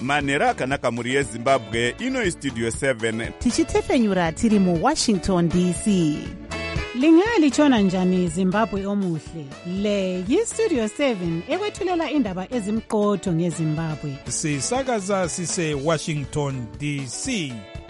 manhero akanaka mhuri yezimbabwe. Ino istudio 7 tichitefenyura tiri muWashington DC. Lingalitshona njani Zimbabwe omuhle? Le yistudio 7 ekwethulela indaba ezimqotho ngeZimbabwe. Sisakaza sise Washington DC.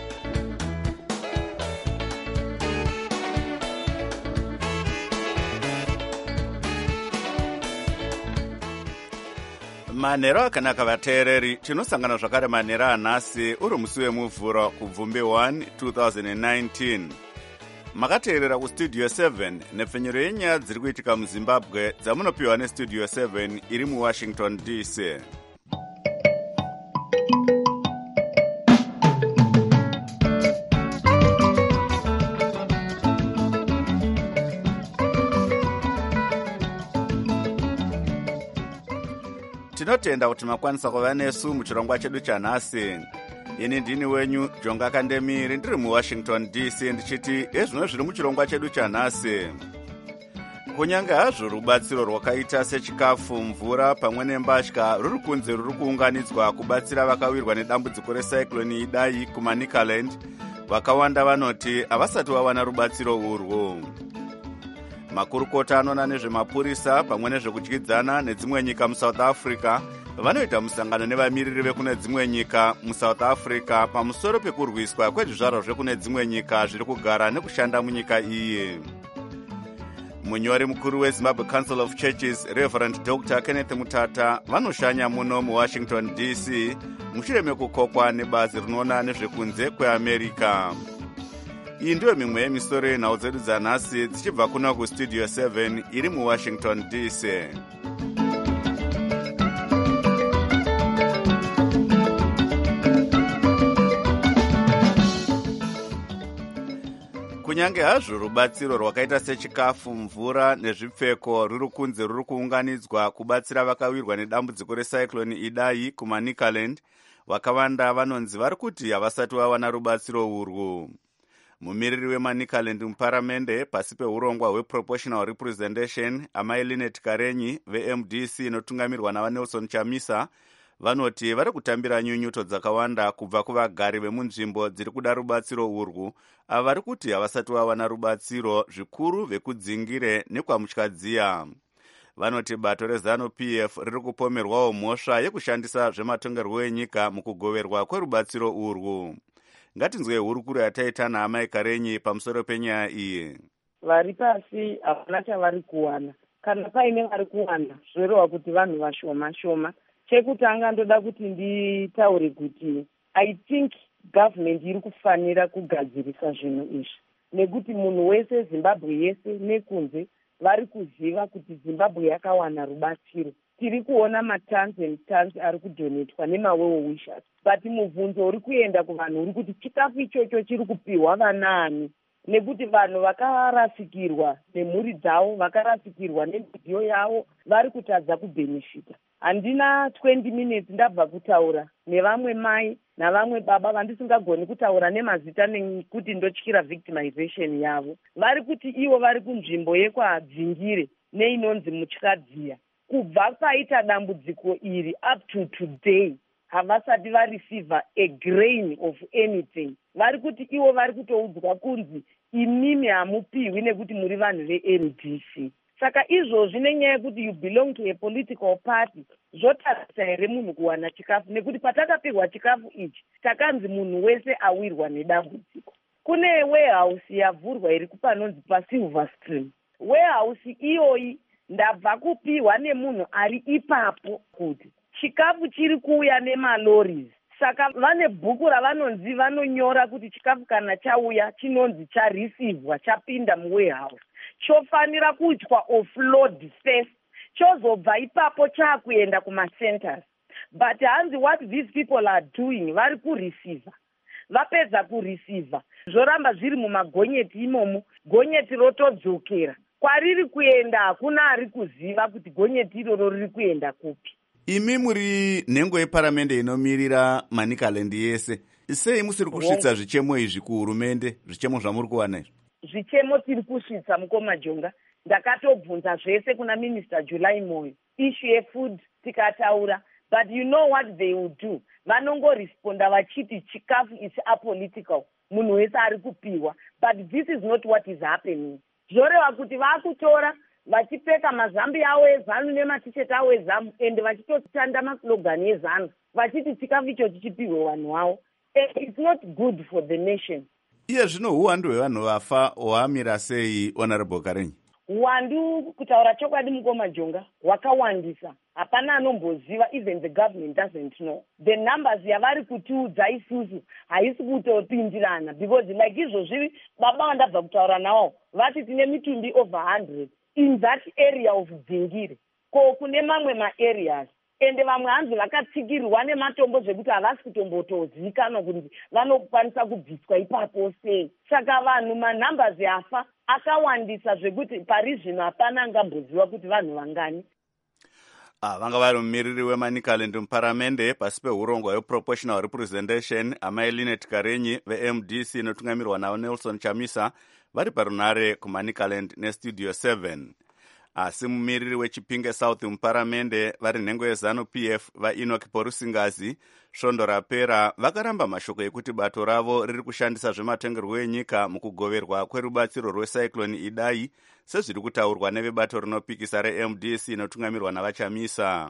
manhero akanaka vateereri, tinosangana zvakare manhero anhasi uri musi wemuvhuro kubvumbi 1 2019. Makateerera kustudio 7 nepfenyuro yenyaya dziri kuitika muZimbabwe dzamunopiwa nestudio 7 iri muWashington DC. Tinotenda kuti makwanisa kuva nesu muchirongwa chedu chanhasi. Ini ndini wenyu Jonga Kandemiri, ndiri muWashington DC, ndichiti ezvino zviri muchirongwa chedu chanhasi. Kunyange hazvo rubatsiro rwakaita sechikafu, mvura pamwe nembatya ruri kunze ruri kuunganidzwa kubatsira vakawirwa nedambudziko recyclone Idai kuManicaland, vakawanda vanoti havasati vawana rubatsiro urwu. Makurukota anoona nezvemapurisa pamwe nezvekudyidzana nedzimwe nyika muSouth Africa vanoita musangano nevamiriri vekune dzimwe nyika muSouth Africa pamusoro pekurwiswa kwezvizvarwa zvekune dzimwe nyika zviri kugara nekushanda munyika iyi. Munyori mukuru weZimbabwe Council of Churches Reverend Dr. Kenneth Mutata vanoshanya muno muWashington DC mushure mekukokwa nebazi rinoona nezvekunze kweAmerica. Iyi ndiyo mimwe yemisoro yenhau dzedu dzanhasi dzichibva kuno kustudio 7 iri muWashington DC. Kunyange hazvo rubatsiro rwakaita sechikafu, mvura nezvipfeko ruri kunze ruri kuunganidzwa kubatsira vakawirwa nedambudziko recyclone Idai kuManicaland, vakawanda vanonzi vari kuti havasati vawana rubatsiro urwu. Mumiriri weManicaland muparamende pasi peurongwa hweproportional representation amai Linet Karenyi veMDC inotungamirwa naVanelson Chamisa vanoti vari kutambira nyunyuto dzakawanda kubva kuvagari vemunzvimbo dziri kuda rubatsiro urwu, ava vari kuti havasati vawana rubatsiro zvikuru vekudzingire nekwaMutyadziya. Vanoti bato reZANU-PF riri kupomerwawo mhosva yekushandisa zvematongerwo enyika mukugoverwa kwerubatsiro urwu. Ngatinzwe hurukuru yataita naamai Karenyi pamusoro penyaya iyi. Vari pasi hapana chavari kuwana. Kana paine vari kuwana zvoreva kuti vanhu vashoma shoma. Chekutanga ndoda kuti nditaure kuti I think government iri kufanira kugadzirisa zvinhu izvi. Nekuti munhu wese Zimbabwe yese nekunze vari kuziva kuti Zimbabwe yakawana rubatsiro. Tiri kuona matons and tons ari kudonetwa nemawewo wishers. But mubvunzo uri kuenda kuvanhu uri kuti chikafu ichocho chiri kupiwa vanaani, nekuti vanhu vakarasikirwa nemhuri dzavo, vakarasikirwa nemidziyo yavo, vari kutadza kubhenefita. Handina 20 minutes ndabva kutaura nevamwe mai navamwe baba vandisingagoni kutaura nemazita nekuti ndotyira victimization yavo. Vari kuti ivo vari kunzvimbo yekwadzingire neinonzi Mutyadziya. Kubva paita dambudziko iri up to today havasati vareceiva a grain of anything. Vari kuti ivo vari kutoudzwa kunzi imimi hamupiwi nekuti muri vanhu veLDC. Saka izvozvi nenyaya yekuti you belong to a political party zvotarisa here munhu kuwana chikafu, nekuti patakapihwa chikafu ichi takanzi munhu wese awirwa nedambudziko. Kune warehouse yavhurwa iri kupanonzi paSilver Stream. Warehouse iyoyi ndabva kupihwa nemunhu ari ipapo kuti chikafu chiri kuuya nemalorries. Saka vane bhuku ravanonzi vanonyora kuti chikafu kana chauya chinonzi charisivhwa chapinda muwarehouse chofanira kuitwa offload first, chozobva ipapo chakuenda kumacenters. But hanzi what these people are doing, vari kureceiva. Vapedza kureceiva zvoramba zviri mumagonyeti imomo, gonyeti rotodzokera. Kwariri kuenda hakuna ari kuziva kuti gonyeti iroro riri kuenda kupi. Imi muri nhengo yeparamende inomirira Manicaland yese. Sei musiri kusvitsa zvichemo izvi kuhurumende, zvichemo zvamuri kuwana izvi? Zvichemo tiri kusvitsa mukoma Jonga. Ndakatobvunza zvese kuna Minister July Moyo. Issue yefood tikataura, but you know what they will do. Vanongoresponda vachiti chikafu is apolitical. Munhu wese ari kupiwa. But this is not what is happening. Zvoreva kuti vakutora vachipfeka mazambi avo ezanu nematisheti avo ezamu ende vachitotanda maslogani ezanu vachiti chikafu icho chichipihwe vanhu vavo. It's not good for the nation. Iye zvino uwandu hwevanhu vafa hwamira sei, Honorable Karenyi? Uwandu kutaura chokwadi mukoma Jonga hwakawandisa. Hapana anomboziva, even the government doesn't know. The numbers yavari kutiudza isusu haisi kutopindirana, because like izvozvi baba vandabva kutaura nawo vati tine mitumbi over 100 in that area of Dzingiri. Ko kune mamwe maareas ende vamwe hanzi vakatsikirirwa nematombo zvekuti havasi kutombotozivikanwa kuti vanokwanisa kubviswa ipapo sei. Saka vanhu manumbers yafa akawandisa zvekuti pari zvino hapana angamboziva kuti vanhu vangani. Vanga vari mumiriri weManicaland muparamende pasi peurongwa hweproportional representation amai Linet Karenyi veMDC inotungamirwa navo Nelson Chamisa vari parunare kuManicaland nestudio 7. Asi mumiriri weChipinge South muparamende vari nhengo yeZanu PF vaEnoch Porusingazi svondo rapera vakaramba mashoko ekuti bato ravo riri kushandisa zvematongerwo enyika mukugoverwa kwerubatsiro rwecyclone Idai sezviri kutaurwa nevebato rinopikisa reMDC inotungamirwa navaChamisa.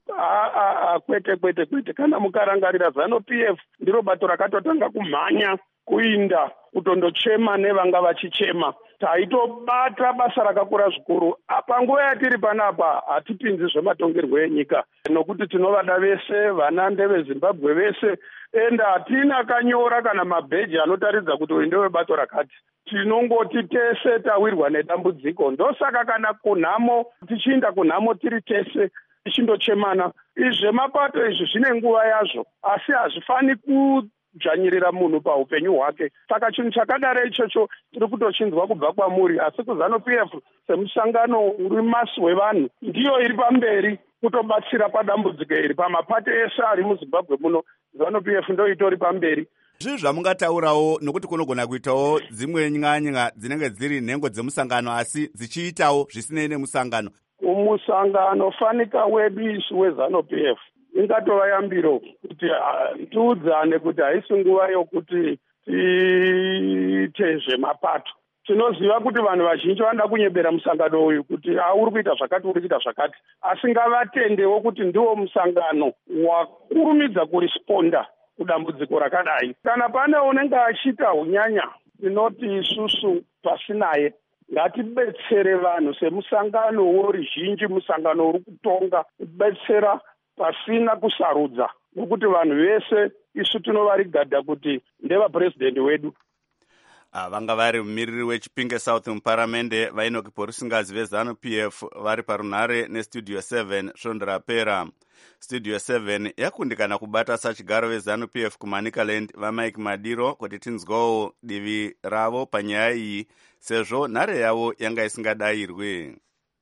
Kwete kana mukarangarira Zanu PF ndiro bato rakatotanga kumhanya kuinda kutondochema nevanga vachichema. Taitobata basa rakakura zvikuru. Panguva yatiri panapa hatipinzi zvematongerwo enyika nokuti tinovada vese, vana ndeveZimbabwe vese, enda hatina kanyora kana mabheji anotaridza kuti uyu ndewebato rakati. Tinongoti tese tawirwa nedambudziko. Ndosaka kana kunhamo tichiinda kunhamo tiri tese tichindochemana. Zvemapato izvi zvine nguva yazvo, asi hazvifani kudzvanyirira munhu paupenyu hwake. Saka chinhu chakadaro ichocho tiri kutochinzwa kubva kwamuri, asi kuZanu PF semusangano uri masi wevanhu ndiyo iri pamberi kutobatsira padambudziko iri. Pamapato ese ari muZimbabwe muno Zanu PF ndo itori pamberi. Zvii zvamungataurawo nokuti kunogona kuitawo dzimwe nyanya dzinenge dziri nhengo dzemusangano asi dzichiitawo zvisinei nemusangano. Umusangano fanika wedu isu weZanu PF ingatova yambiro kuti tiudzane kuti haisi nguva yokuti tiite zvemapato. Tinoziva kuti vanhu vazhinji vanoda kunyebera musangano uyu kuti uri kuita zvakati, uri kuita zvakati, asi ngavatendewo kuti ndiwo musangano wakurumidza kurisponda kudambudziko rakadai. Kana pane unenge achiita unyanya, tinoti isusu pasinaye ngatibetsere vanhu semusangano woruzhinji, musangano uri kutonga, kubetsera pasina kusarudza, nokuti vanhu vese isu tinovarigada kuti ndevapurezidendi wedu. Vanga vari mumiriri weChipinge South muparamende vaEnoch Porusingazi veZanu PF vari parunare nestudio 7 svondo rapera. Studio 7 yakundikana kubata sachigaro veZanu PF kuManicaland vaMike Madiro kuti tinzwawo divi ravo panyaya iyi sezvo nhare yavo yanga isingadayirwi.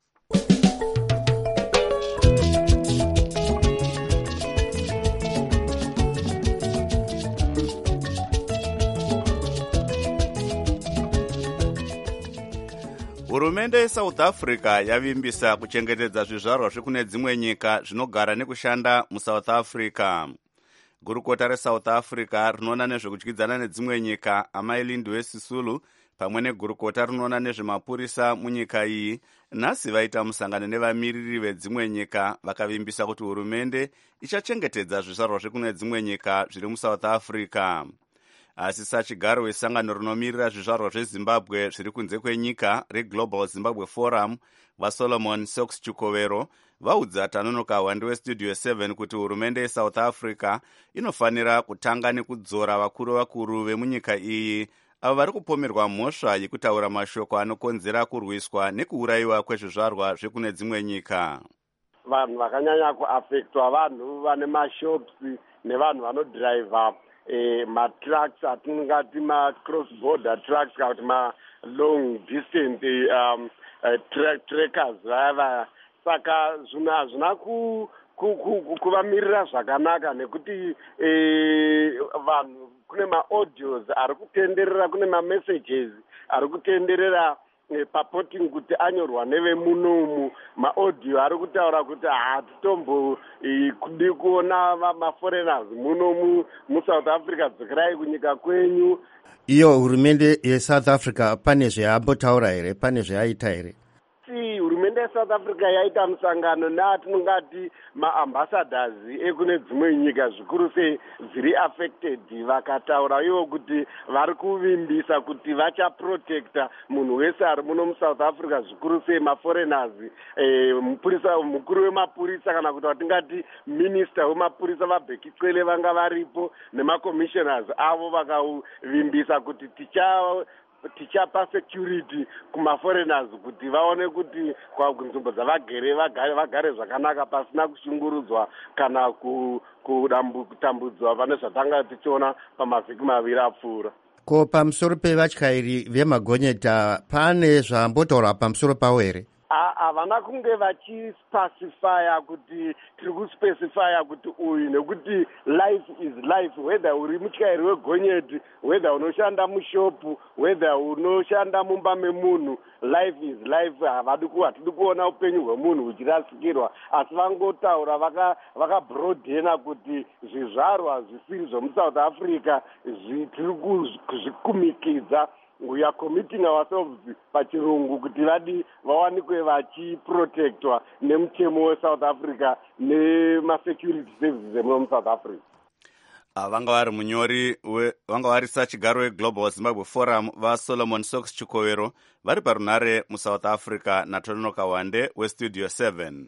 Hurumende yeSouth Africa yavimbisa kuchengetedza zvizvarwa zvekune dzimwe nyika zvinogara nekushanda muSouth Africa. Gurukota reSouth Africa rinoona nezvekudyidzana nedzimwe nyika amai Lindiwe Sisulu pamwe negurukota rinoona nezvemapurisa munyika iyi nhasi vaita musangano nevamiriri vedzimwe nyika vakavimbisa kuti hurumende ichachengetedza zvizvarwa zvekune dzimwe nyika zviri muSouth Africa. Asi sachigaro wesangano rinomirira zvizvarwa zveZimbabwe zviri kunze kwenyika reGlobal Zimbabwe Forum vaSolomon Sox Chukovero vaudza Tanonoka Hwande westudio 7 kuti hurumende yeSouth Africa inofanira kutanga nekudzora vakuru vemunyika iyi avo vari kupomerwa mhosva yekutaura mashoko anokonzera kurwiswa nekuurayiwa kwezvizvarwa zvekune dzimwe nyika. Vanhu vakanyanya kuafektwa vanhu vane mashops nevanhu vanodhiraivha matrucks atingati ma-cross border trucks kana kuti ma-long distance trackers vaya. Saka zvinhu hazvina kuvamirira zvakanaka nekuti vanhu kune ma-audios ari kutenderera, kune ma-messages ari kutenderera purporting kuti anyorwa nevemunomu maaudio ari kutaura kuti hatitombo kudi kuona maforeigners munomu muSouth Africa, dzokerai kunyika kwenyu. Iyo hurumende yeSouth Africa pane zvaambotaura here, pane zvaaita here? Hurumende yeSouth Africa yaita musangano neatinongati maambassadors ekune dzimwe nyika zvikuru sei dziri affected, vakataura ivo kuti vari kuvimbisa kuti vachaprotecta munhu wese ari muno muSouth Africa, zvikuru sei maforeigners. Mukuru wemapurisa kana kuti watingati minister wemapurisa vaBheki Cele vanga varipo nemacommissioners avo vakavimbisa kuti tichapa security kumaforeigners kuti vaone kuti kunzvimbo dzavagere vagare zvakanaka pasina kushungurudzwa kana kutambudzwa pane zvatanga tichiona pamavhiki maviri apfuura. Ko pamusoro pevatyairi vemagonyeta pane zvambotaura pamusoro pavo here? Havana kunge vachispecifya kuti tiri kuspecifya kuti uyu, nekuti life is life, whether uri mutyairi wegonyeti, whether unoshanda mushopu, whether unoshanda mumba memunhu, life is life. Hatidi kuona upenyu hwemunhu huchirasikirwa, asi vangotaura vakabrodhena kuti zvizvarwa zvisiri zvemuSouth Africa tiri kuzvikumikidza. We are committing ourselves pachirungu kuti vawanikwe vachiprotectwa nemutemo weSouth Africa nemasecurity services emuno South Africa. Vanga vari munyori vanga vari sachigaro weGlobal Zimbabwe Forum vaSolomon Sox Chikovero vari parunare muSouth Africa naTononoka Wande weStudio 7.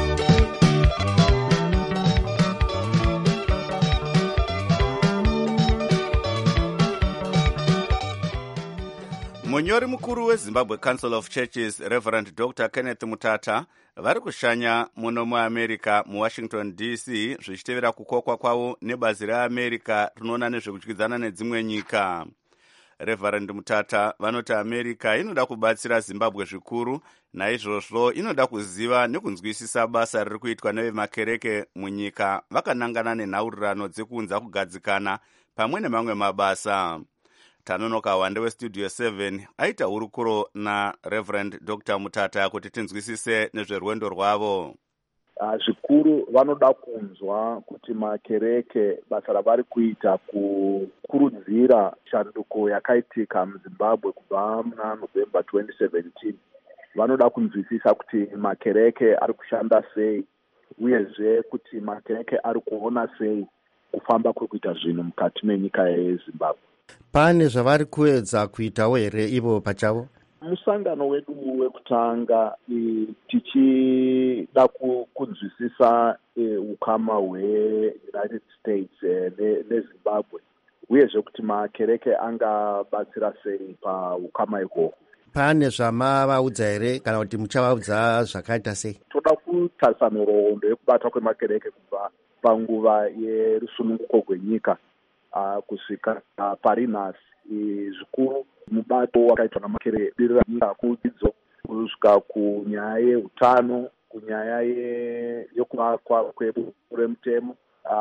Munyori mukuru weZimbabwe Council of Churches Reverend Dr. Kenneth Mutata vari kushanya muno muAmerica muWashington DC zvichitevera kukokwa kwavo nebazi reAmerica rinoona nezvekudyidzana nedzimwe nyika. Reverend Mutata vanoti America inoda kubatsira Zimbabwe zvikuru, naizvozvo inoda kuziva nekunzwisisa basa riri kuitwa nevemakereke munyika vakanangana nenhaurirano dzekuunza kugadzikana pamwe nemamwe mabasa. Tanonoka Wande weStudio 7 aita hurukuro naReverend Dr. Mutata kuti tinzwisise nezverwendo rwavo. Zvikuru vanoda kunzwa kuti makereke basa ravari kuita kukurudzira shanduko yakaitika muZimbabwe kubva muna November 2017. Vanoda kunzwisisa kuti makereke ari kushanda sei, uyezve kuti makereke ari kuona sei kufamba kwekuita zvinhu mukati menyika yeZimbabwe. Pane zvavari kuedza kuitawo here ivo pachavo? Musangano wedu wekutanga tichida kunzwisisa ukama hweUnited States neZimbabwe, uyezve kuti makereke angabatsira sei paukama ikoko. Pane zvamavaudza here kana kuti muchavaudza zvakaita sei? Toda kutarisa nhoroondo yekubata kwemakereke kubva panguva yerusununguko rwenyika kusvika pari nhasi. Zvikuru mubato wakaitwa namakereke nyika kudzidzo kusvika kunyaya yeutano, kunyaya yekuvakwa kwemutemo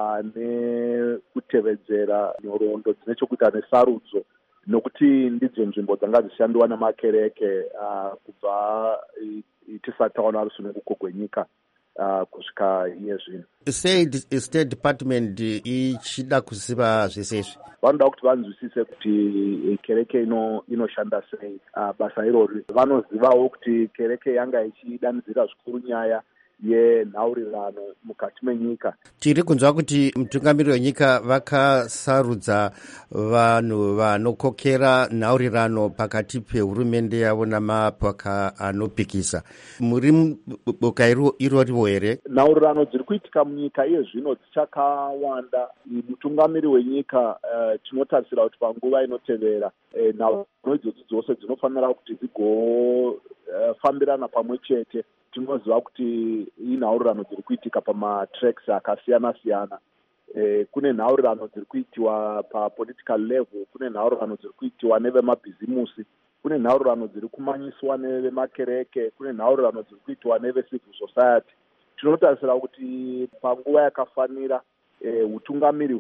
nekutevedzera nhoroondo dzine chokuita nesarudzo, nokuti ndidzo nzvimbo dzanga dzishandiwa nemakereke kubva tisati taona rusununguko rwenyika kusvika iye zvino. State Department ichida kuziva zvese izvi. Vanoda kuti vanzwisise kuti kereke inoshanda sei basa irori. Vanozivawo kuti kereke yanga ichidanidzira zvikuru nyaya yenhaurirano mukati menyika. Tiri kunzwa kuti mutungamiriri wenyika vakasarudza vanhu vanokokera nhaurirano pakati pehurumende yavo namapoka anopikisa. Muri boka iroriwo here? Nhaurirano dziri kuitika munyika iye zvino dzichakawanda. Mutungamiriri wenyika tinotarisira kuti panguva inotevera nhaurirano idzodzo dzose dzinofanira kuti dzigofambirana pamwe chete. Tinoziva kuti inhaurirano dziri kuitika pamatracks akasiyana-siyana. Kune nhaurirano dziri kuitiwa papolitical level, kune nhaurirano dziri kuitiwa nevemabhizimusi, kune nhaurirano dziri kumanyiswa nevemakereke, kune nhaurirano dziri kuitiwa nevecivil society. Tinotarisira kuti panguva yakafanira utungamiri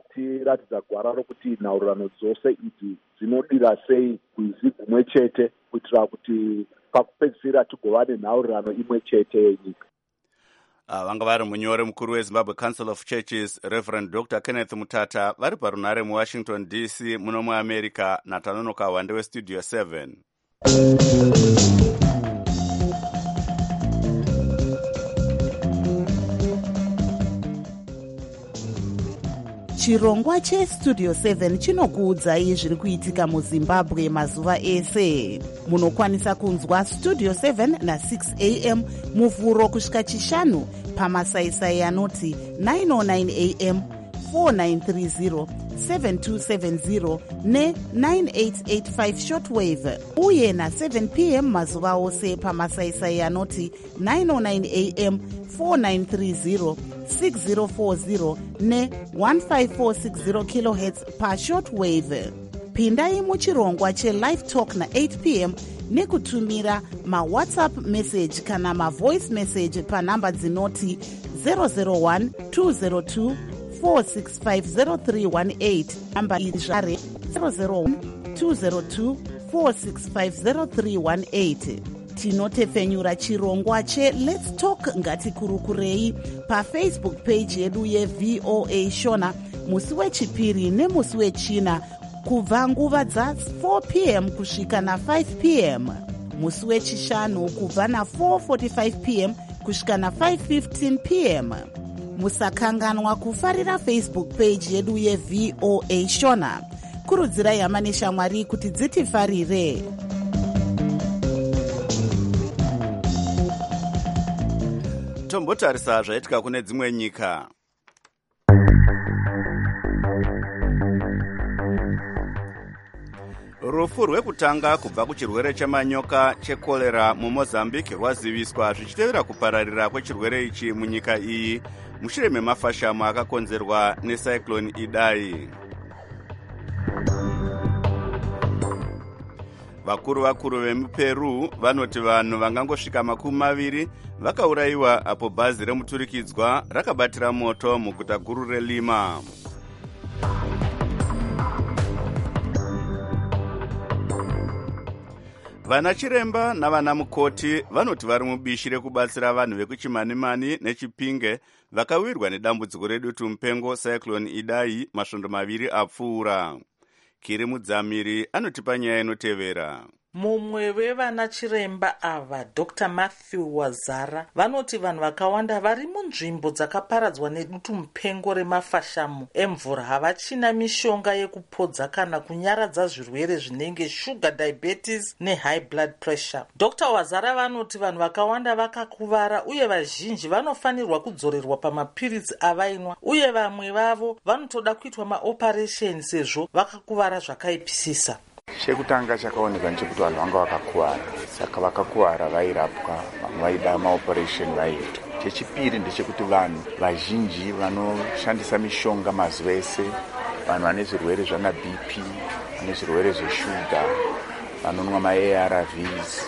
huchatiratidza gwara rokuti nhaurirano dzose idzi dzinodira sei kuizi gumwe chete kuitira kuti pakupedzisira tigova nenhaurirano imwe chete yenyika. Vanga vari munyori mukuru weZimbabwe Council of Churches Reverend Dr. Kenneth Mutata vari parunare muWashington DC muno muAmerica naTanonoka Wande weStudio 7. chirongwa chestudio 7 chinokuudzai zviri kuitika muzimbabwe mazuva ese. Munokwanisa kunzwa studio 7 na6 am muvhuro kusvika chishanu pamasaisai anoti 909 am 4930 7270 ne9885 shortwave uye na7 pm mazuva ose pamasaisai anoti 909 am 4930 6040 ne1546 kHz pashortwave. Pindai muchirongwa chelive talk na8 pm nekutumira mawhatsapp message kana mavoice message panhamba dzinoti 001 202 4650318 namba iri zvare 001 202 4650318. Tinotepfenyura chirongwa cheLet's Talk ngatikurukurei pafacebook page yedu yeVOA Shona musi wechipiri nemusi wechina kubva nguva dza4 pm kusvika na5 pm, musi wechishanu kubva na4:45 pm kusvika na5:15 pm. Musakanganwa kufarira Facebook page yedu yeVOA Shona. Kurudzirai hama neshamwari kuti dzitifarire. Tombotarisa zvaitika kune dzimwe nyika. Rufu rwekutanga kubva kuchirwere chemanyoka chekolera muMozambique rwaziviswa zvichitevera kupararira kwechirwere ichi munyika iyi mushure memafashamo akakonzerwa necyclone Idai. Vakuru vemuPeru vanoti vanhu vangangosvika 20 vakaurayiwa apo bhazi remuturikidzwa rakabatira moto muguta guru reLima. Vana chiremba navana mukoti vanoti vari mubishi rekubatsira vanhu vekuChimanimani neChipinge vakawirwa nedambudziko redutu mupengo cyclone Idai masvondo 2 apfuura. Kiri Mudzamiri anotipa nyaya inotevera. Mumwe wevana chiremba ava, Dr. Matthew Wazara, vanoti vanhu vakawanda vari munzvimbo dzakaparadzwa nedutu mupengo remafashamo emvura havachina mishonga yekupodza kana kunyaradza zvirwere zvinenge sugar diabetes nehigh blood pressure. Dr. Wazara vanoti vanhu vakawanda vakakuvara uye vazhinji vanofanirwa kudzorerwa pamapiritsi avainwa uye vamwe vavo vanotoda kuitwa maoperation sezvo vakakuvara zvakaipisisa. Chekutanga chakaoneka ndechekuti vanhu vanga vakakuwara, saka vakakuwara vairapwa, vamwe vaida maoperation vaiitwa. Chechipiri ndechekuti vanhu vazhinji vanoshandisa mishonga mazuva ese, vanhu vane zvirwere zvana BP, vane zvirwere zveshuga, vanonwa maARVs,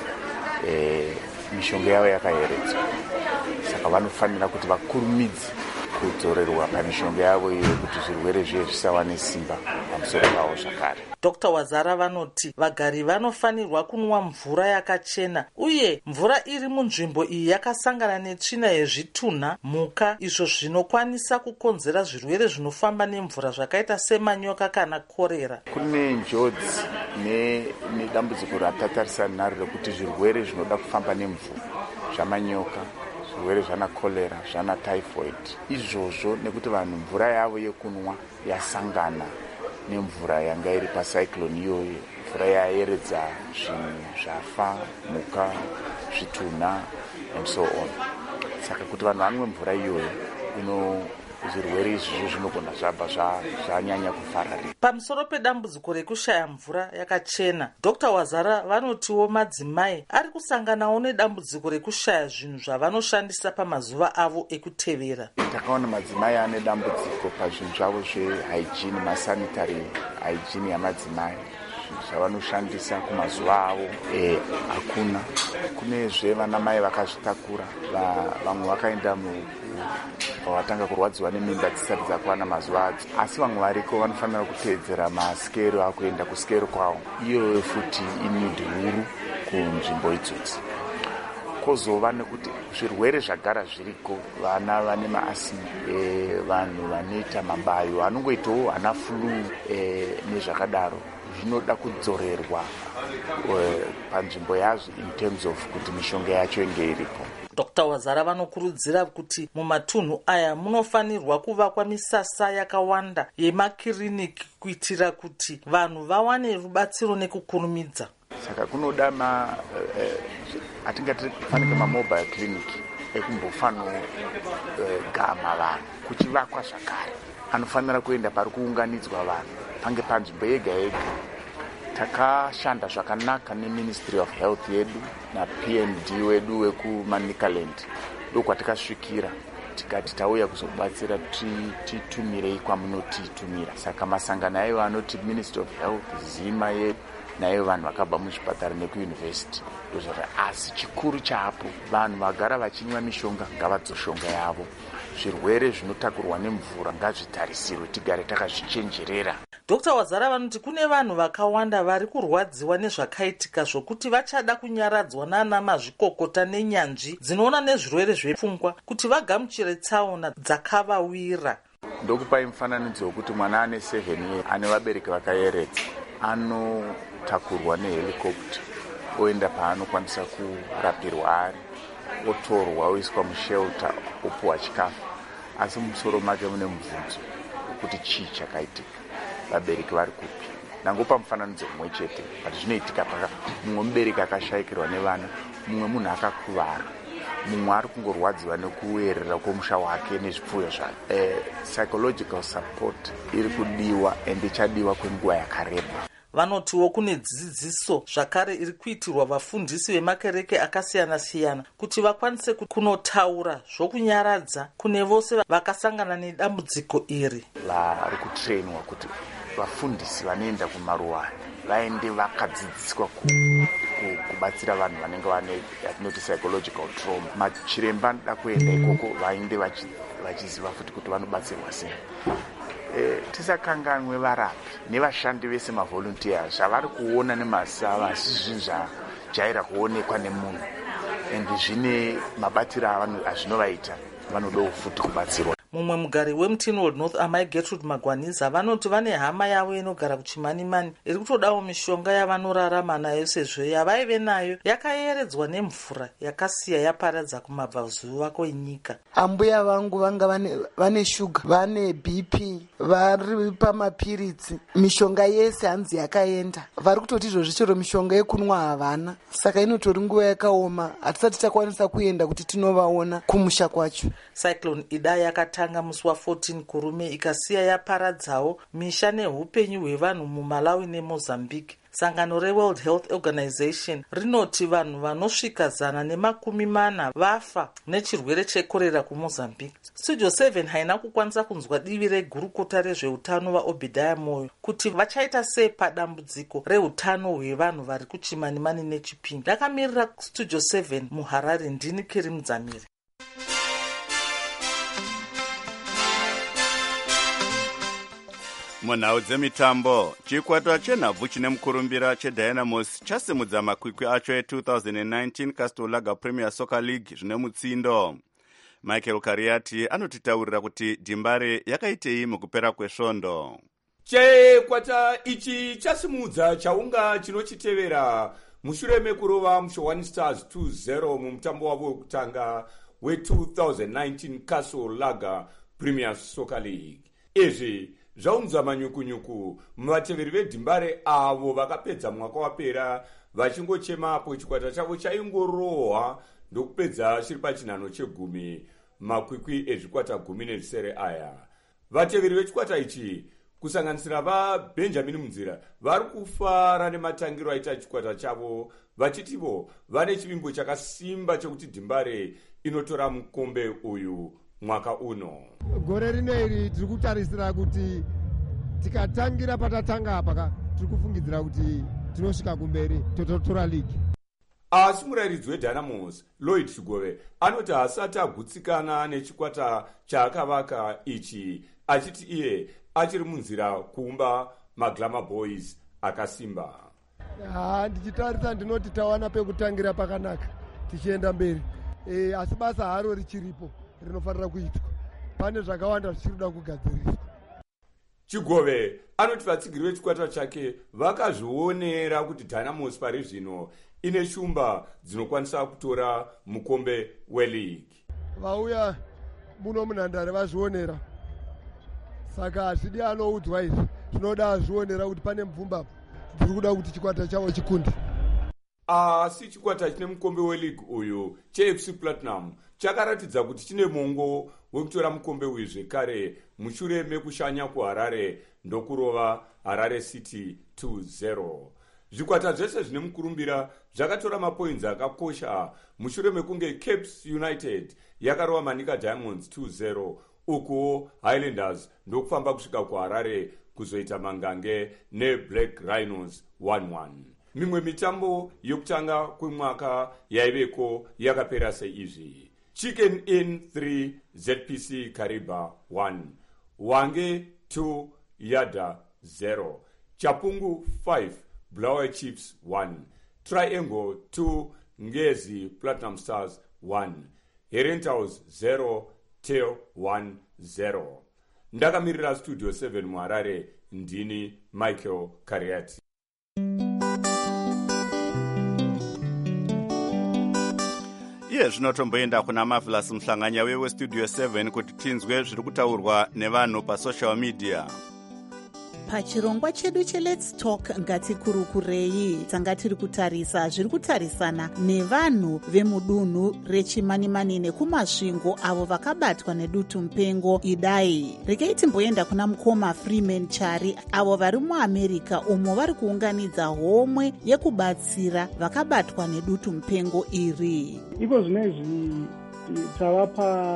mishonga yavo yakayeredzwa. Saka vanofanira kuti vakurumidze kudzorerwa pamishonga yavo iyo kuti zvirwere zviye zvisawane simba pamusoro pavo zvakare. Dr. Wazara vanoti vagari vanofanirwa kunwa mvura yakachena uye mvura iri munzvimbo iyi yakasangana netsvina yezvitunha, mhuka, izvo zvinokwanisa kukonzera zvirwere zvinofamba nemvura zvakaita semanyoka kana korera. Kune njodzi nedambudziko ratatarisana naro rekuti zvirwere zvinoda kufamba nemvura zvamanyoka, zvirwere zvana kolera, zvana typhoid. Izvozvo nekuti vanhu mvura yavo yekunwa yasangana nemvura yanga iri pacyclone iyoyo, mvura yayeredza zvinhu zvafa, mhuka, zvitunha and so on. Saka kuti vanhu vanwe mvura iyoyo zvirwere izvizvo zvinogona zvabva zvanyanya kufararira. Pamusoro pedambudziko rekushaya mvura yakachena, Dr. Wazara vanotiwo madzimai ari kusanganawo nedambudziko rekushaya zvinhu zvavanoshandisa pamazuva avo ekutevera. Takaona madzimai ane dambudziko pazvinhu zvavo zvehygiene, masanitary hygiene yamadzimai, zvavanoshandisa kumazuva avo hakuna. Kunezve vanamai vakazvitakura, vamwe vakaenda vatanga kurwadziwa nemimba dzisati dzakwana mazuva adzo, asi vamwe variko vanofanira kuteedzera masikero akuenda kusikero kwavo. Iyo futi inidhi huru kunzvimbo idzodzi. Kozova nekuti zvirwere zvagara zviriko, vana vane maasima, vanhu vanoita mabayo anongoitawo ana flu nezvakadaro, zvinoda kudzorerwa panzvimbo yazvo in terms of kuti mishonga yacho inge iripo. Dr. Wazara vanokurudzira kuti mumatunhu aya munofanirwa kuvakwa misasa yakawanda yemakiriniki kuitira kuti vanhu vawane rubatsiro nekukurumidza. Saka kunoda atingati fanike mamobile clinic ekumbofanira gama vanhu kuchivakwa zvakare. Anofanira kuenda pari kuunganidzwa vanhu pange panzvimbo yega yega. Takashanda zvakanaka neMinistry of Health yedu na PND wedu wekuManicaland. Ndokwatikasvikira tikati tauya kuzobatsira titumirei kwamunotitumira. Saka masangano ayo anoti Ministry of Health, Zima yedu nayo vanhu vakabva muzvipatara nekuyunivhesiti. Ndozvati asi chikuru chapo vanhu vagara vachinwa mishonga ngavadzoshonga yavo. Zvirwere zvinotakurwa nemvura ngazvitarisirwe, tigare takazvichenjerera. Dr. Wazara vanoti kune vanhu vakawanda vari kurwadziwa nezvakaitika zvokuti vachada kunyaradzwa nana mazvikokota nenyanzvi dzinoona nezvirwere zvepfungwa kuti vagamuchire tsaona dzakavawira. Ndokupai mufananidzo wekuti mwana ane 7 years ane vabereki vakayeredza anotakurwa nehelikopta oenda paanokwanisa kurapirwa ari, otorwa oiswa mushelter opuwa chikafu, asi musoro make mune mubvunzo wekuti chii chakaitika, vabereki vari kupi. Nangopa mufananidzo mumwe chete, kuti zvinoitika mumwe mubereki akashayikirwa nevana, mumwe munhu akakuvara, mumwe ari kungorwadziwa nekuyerera kwomusha wake nezvipfuyo zvake. Psychological support iri kudiwa ende ichadiwa kwenguva yakareba. Vanotiwo kune dzidziso zvakare iri kuitirwa vafundisi vemakereke akasiyana-siyana kuti vakwanise kunotaura zvokunyaradza kune vose vakasangana nedambudziko iri. Vari kutrainwa kuti vafundisi vanoenda kumaruwa vaende vakadzidziswa kubatsira vanhu vanenge vane yatinoti psychological trauma. Machiremba anoda kuenda ikoko vaende vachiziva futi kuti vanobatsirwa sei. Tisakanganwe varapi nevashandi vese mavolunteers avari kuona nemasava asi zvinhu zvajaira kuonekwa nemunhu ende zvine mabatiro azvinovaita, vanodawo futi kubatsirwa. Mumwe mugari weMtinold North Amai Gertrude Magwaniza vanoti vane hama yavo inogara kuChimanimani iri kutodawo mishonga yavanorarama nayo sezvo yavaive nayo yakayeredzwa nemvura yakasiya yaparadza kumabvazuva kwenyika. Ambuya vangu vanga vane shuga, vane BP, vari pamapiritsi, mishonga yese hanzi yakaenda. Vari kutoti izvozvi chero mishonga yekunwa havana. Saka inotori nguva yakaoma, hatisati takwanisa kuenda kuti tinovaona kumusha kwacho. Cyclone Ida yakatanga musi wa14 kurume ikasiya yaparadzawo misha neupenyu hwevanhu muMalawi neMozambique. Sangano reWorld Health Organization rinoti vanhu vanosvika 140 vafa nechirwere chekorera kuMozambique. Studio 7 haina kukwanisa kunzwa divi regurukota rezveutano vaObhidhaya Moyo kuti vachaita sei padambudziko reutano hwevanhu vari kuChimanimani neChipinge. Ndakamirira Studio 7 muHarare, ndini Kiri Mudzamiri. Munhau dzemitambo, chikwata chenhabvu chine mukurumbira cheDynamos chasimudza makwikwi acho e2019 Castor Lager Premier Soccer League zvine mutsindo. Michael Kariati anotitaurira kuti Dimbare yakaitei mukupera kwesvondo. Chikwata ichi chasimudza chaunga chinochitevera mushure mekurova Mushowani Stars 2-0 mumutambo wavo wekutanga we2019 Castor Lager Premier Soccer League. Izvi zvaunza manyukunyuku muvateveri veDimbare avo vakapedza mwaka wapera vachingochemapo chikwata chavo chaingorohwa ndokupedza chiri pachinhano chegumi makwikwi ezvikwata 10 aya. Vateveri vechikwata ichi kusanganisira vaBenjamin Munzira vari kufara nematangiro aita chikwata chavo vachitivo vane chivimbo chakasimba chekuti Dimbare inotora mukombe uyu mwaka uno. Gore rineri tiri kutarisira kuti tikatangira patatanga apa tiri kufungidzira kuti tinosvika kumberi tototora ligi. Asi murairidzi weDynamos Lloyd Chigove anoti hasati agutsikana nechikwata chaakavaka ichi, achiti iye achiri munzira kuumba maGlamour Boys akasimba. Ndichitarisa ndinoti tawana pekutangira pakanaka tichienda mberi. Asi basa haro richiripo rinofanira kuitwa. Pane zvakawanda zvichirida kugadziriswa. Chigove anoti vatsigiri vechikwata chake vakazvionera kuti Dynamos pari zvino ine shumba dzinokwanisa kutora mukombe weligi. Vauya muno munhandare vazvionera, saka hazvidi anoudzwa izvi, zvinoda azvionera kuti pane mvumba dziri kuda kuti chikwata chavo chikunde. Asi chikwata chine mukombe weligi uyu cheFC Platinum chakaratidza kuti chine mongo wekutora mukombe uyu zvekare mushure mekushanya kuHarare ndokurova Harare City 2-0. Zvikwata zvese zvine mukurumbira zvakatora mapoints akakosha mushure mekunge Caps United yakarova Manika Diamonds 2-0, uko Highlanders ndokufamba kusvika kuHarare kuzoita mangange neBlack Rhinos 1-1. Mimwe mitambo yokutanga kwemwaka yaiveko yakapera seizvi: Chicken Inn 3 ZPC Kariba 1, Wange 2 Yada 0, Chapungu 5 Blower Chiefs 1, Triangle 2 Ngezi Platinum Stars 1, Herentals 0 Teo 1-0. Ndakamirira Studio 7 muHarare, ndini Michael Kariati. Iye zvinotomboenda kuna Marvelous Mhlanganya weStudio 7 kuti tinzwe zviri kutaurwa nevanhu pasocial media. Pachirongwa chedu cheLet's Talk ngatikurukurei tanga tiri kutarisa zviri kutarisana nevanhu vemudunhu rechimanimani nekumasvingo avo vakabatwa nedutu mupengo idai. Rekei timboenda kuna mukoma Freeman Chari avo vari muAmerica umo vari kuunganidza homwe yekubatsira vakabatwa nedutu mupengo iri. Iko zvinezvi tavapa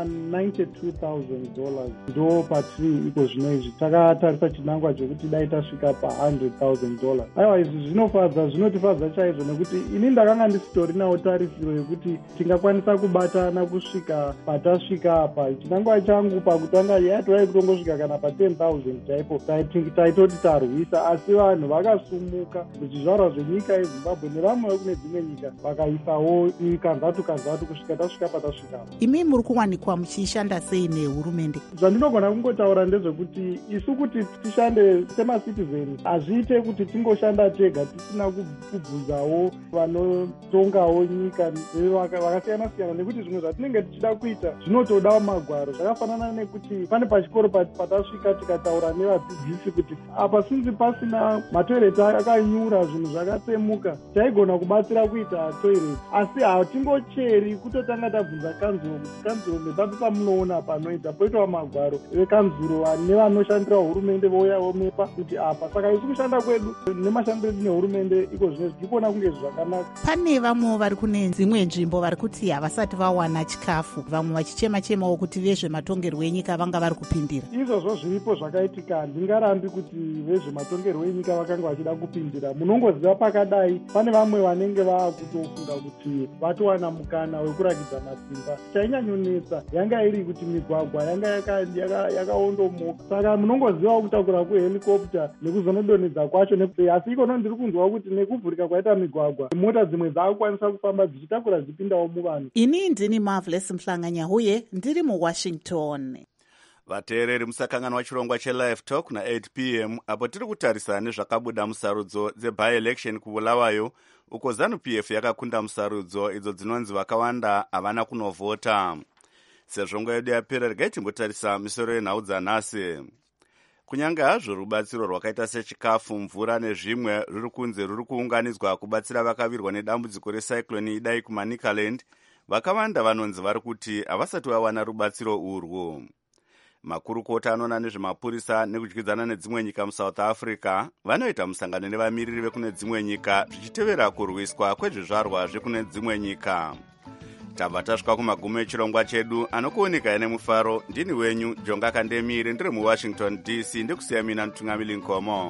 $92,000 ndo patiri iko zvinezvi takatarisa chinangwa chekuti dai tasvika $100,000. Aiwa, izvi zvinofadza, zvinotifadza chaizvo nekuti ini ndakanga ndisitorinawo tarisiro yekuti tingakwanisa kubatana kusvika patasvika apa. Chinangwa changu pakutanga yatwai kutongosvika kana pa10,000 chaipo taitoti tarwisa, asi vanhu vakasumuka zvizvarwa zvenyika yeZimbabwe nevamwe vekune dzimwe nyika vakaisawo kanzatu kusvika tasvika patasvika. Imi muri kuwanikwa muchishanda sei nehurumende? Zvandinogona kungotaura ndezvekuti isu kuti tishande semacitizen hazviite kuti tingoshanda tega tisina kubvunzawo vanotongawo nyika vakasiyana siyana, nekuti zvimwe zvatinenge tichida kuita zvinotodawo magwaro. Zvakafanana nekuti pane pachikoro patasvika tikataura nevadzidzisi kuti apa sinzi pasina matoireti akanyura, zvinhu zvakatsemuka, taigona kubatsira kuita toireti, asi hatingocheri kutotanga tabvunza kanzuro mepapi pamunoona panoita poitawo magwaro vekanzuro nevanoshandira hurumende vouya vomepa kuti apa. Saka isu kushanda kwedu nemashandiro edu nehurumende iko zvine zvirikona kunge zvakanaka. Pane vamwe vari kune dzimwe nzvimbo vari kuti havasati vawana chikafu, vamwe vachichema-chemawo kuti vezvematongerwo enyika vanga vari kupindira. Izvozvo zviripo zvakaitika, handingarambi kuti vezvematongerwo enyika vakanga vachida kupindira. Munongoziva pakadai pane vamwe vanenge vakutofunga kuti vatowana mukana wekurakidza masimba. Chainyanyonetsa yanga iri kuti migwagwa yanga yakaondomoka, saka munongoziva kutakura kuhelikopta nekuzonodonedza kwacho. Asi ikono ndiri kunzwa kuti nekuvhurika kwaita migwagwa mota dzimwe dzakukwanisa kufamba dzichitakura dzipindawo muvanhu. Ini ndini Marvelous Mhlanganya huye ndiri muWashington. Vateereri musakanganwa chirongwa cheLive Talk na8 p.m. apo tiri kutarisana nezvakabuda musarudzo dzebi-election kuBulawayo, uko ZANU-PF yakakunda musarudzo idzo dzinonzi vakawanda havana kunovhota. Sezvo nguva yedu yapera, regai timbotarisa misoro yenhau dzanhasi. Kunyange hazvo rubatsiro rwakaita sechikafu, mvura nezvimwe ruri kunze ruri kuunganidzwa kubatsira vakavirwa nedambudziko recyclone idai kuManicaland, vakawanda vanonzi vari kuti havasati vawana rubatsiro urwu. Makurukota anoona nezvemapurisa nekudyidzana nedzimwe nyika muSouth Africa vanoita musangano nevamiriri vekune dzimwe nyika zvichitevera kurwiswa kwezvizvarwa zvekune dzimwe nyika. Tabva tasvika kumagumo echirongwa chedu, anokuoneka nemufaro. Ndini wenyu Jonga Kandemire, ndiri muWashington DC, ndikusiya mina Ntungamili Nkomo.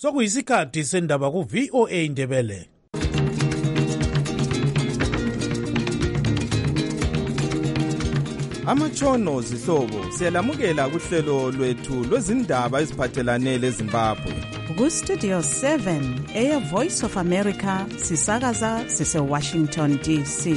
sokuyisikhathi sendaba ku-VOA Indebele. Amatshono zihlobo siyalamukela kuhlelo lwethu lwezindaba eziphathelane leZimbabwe. Ku-Studio 7 Voice of America sisakaza sise-Washington DC.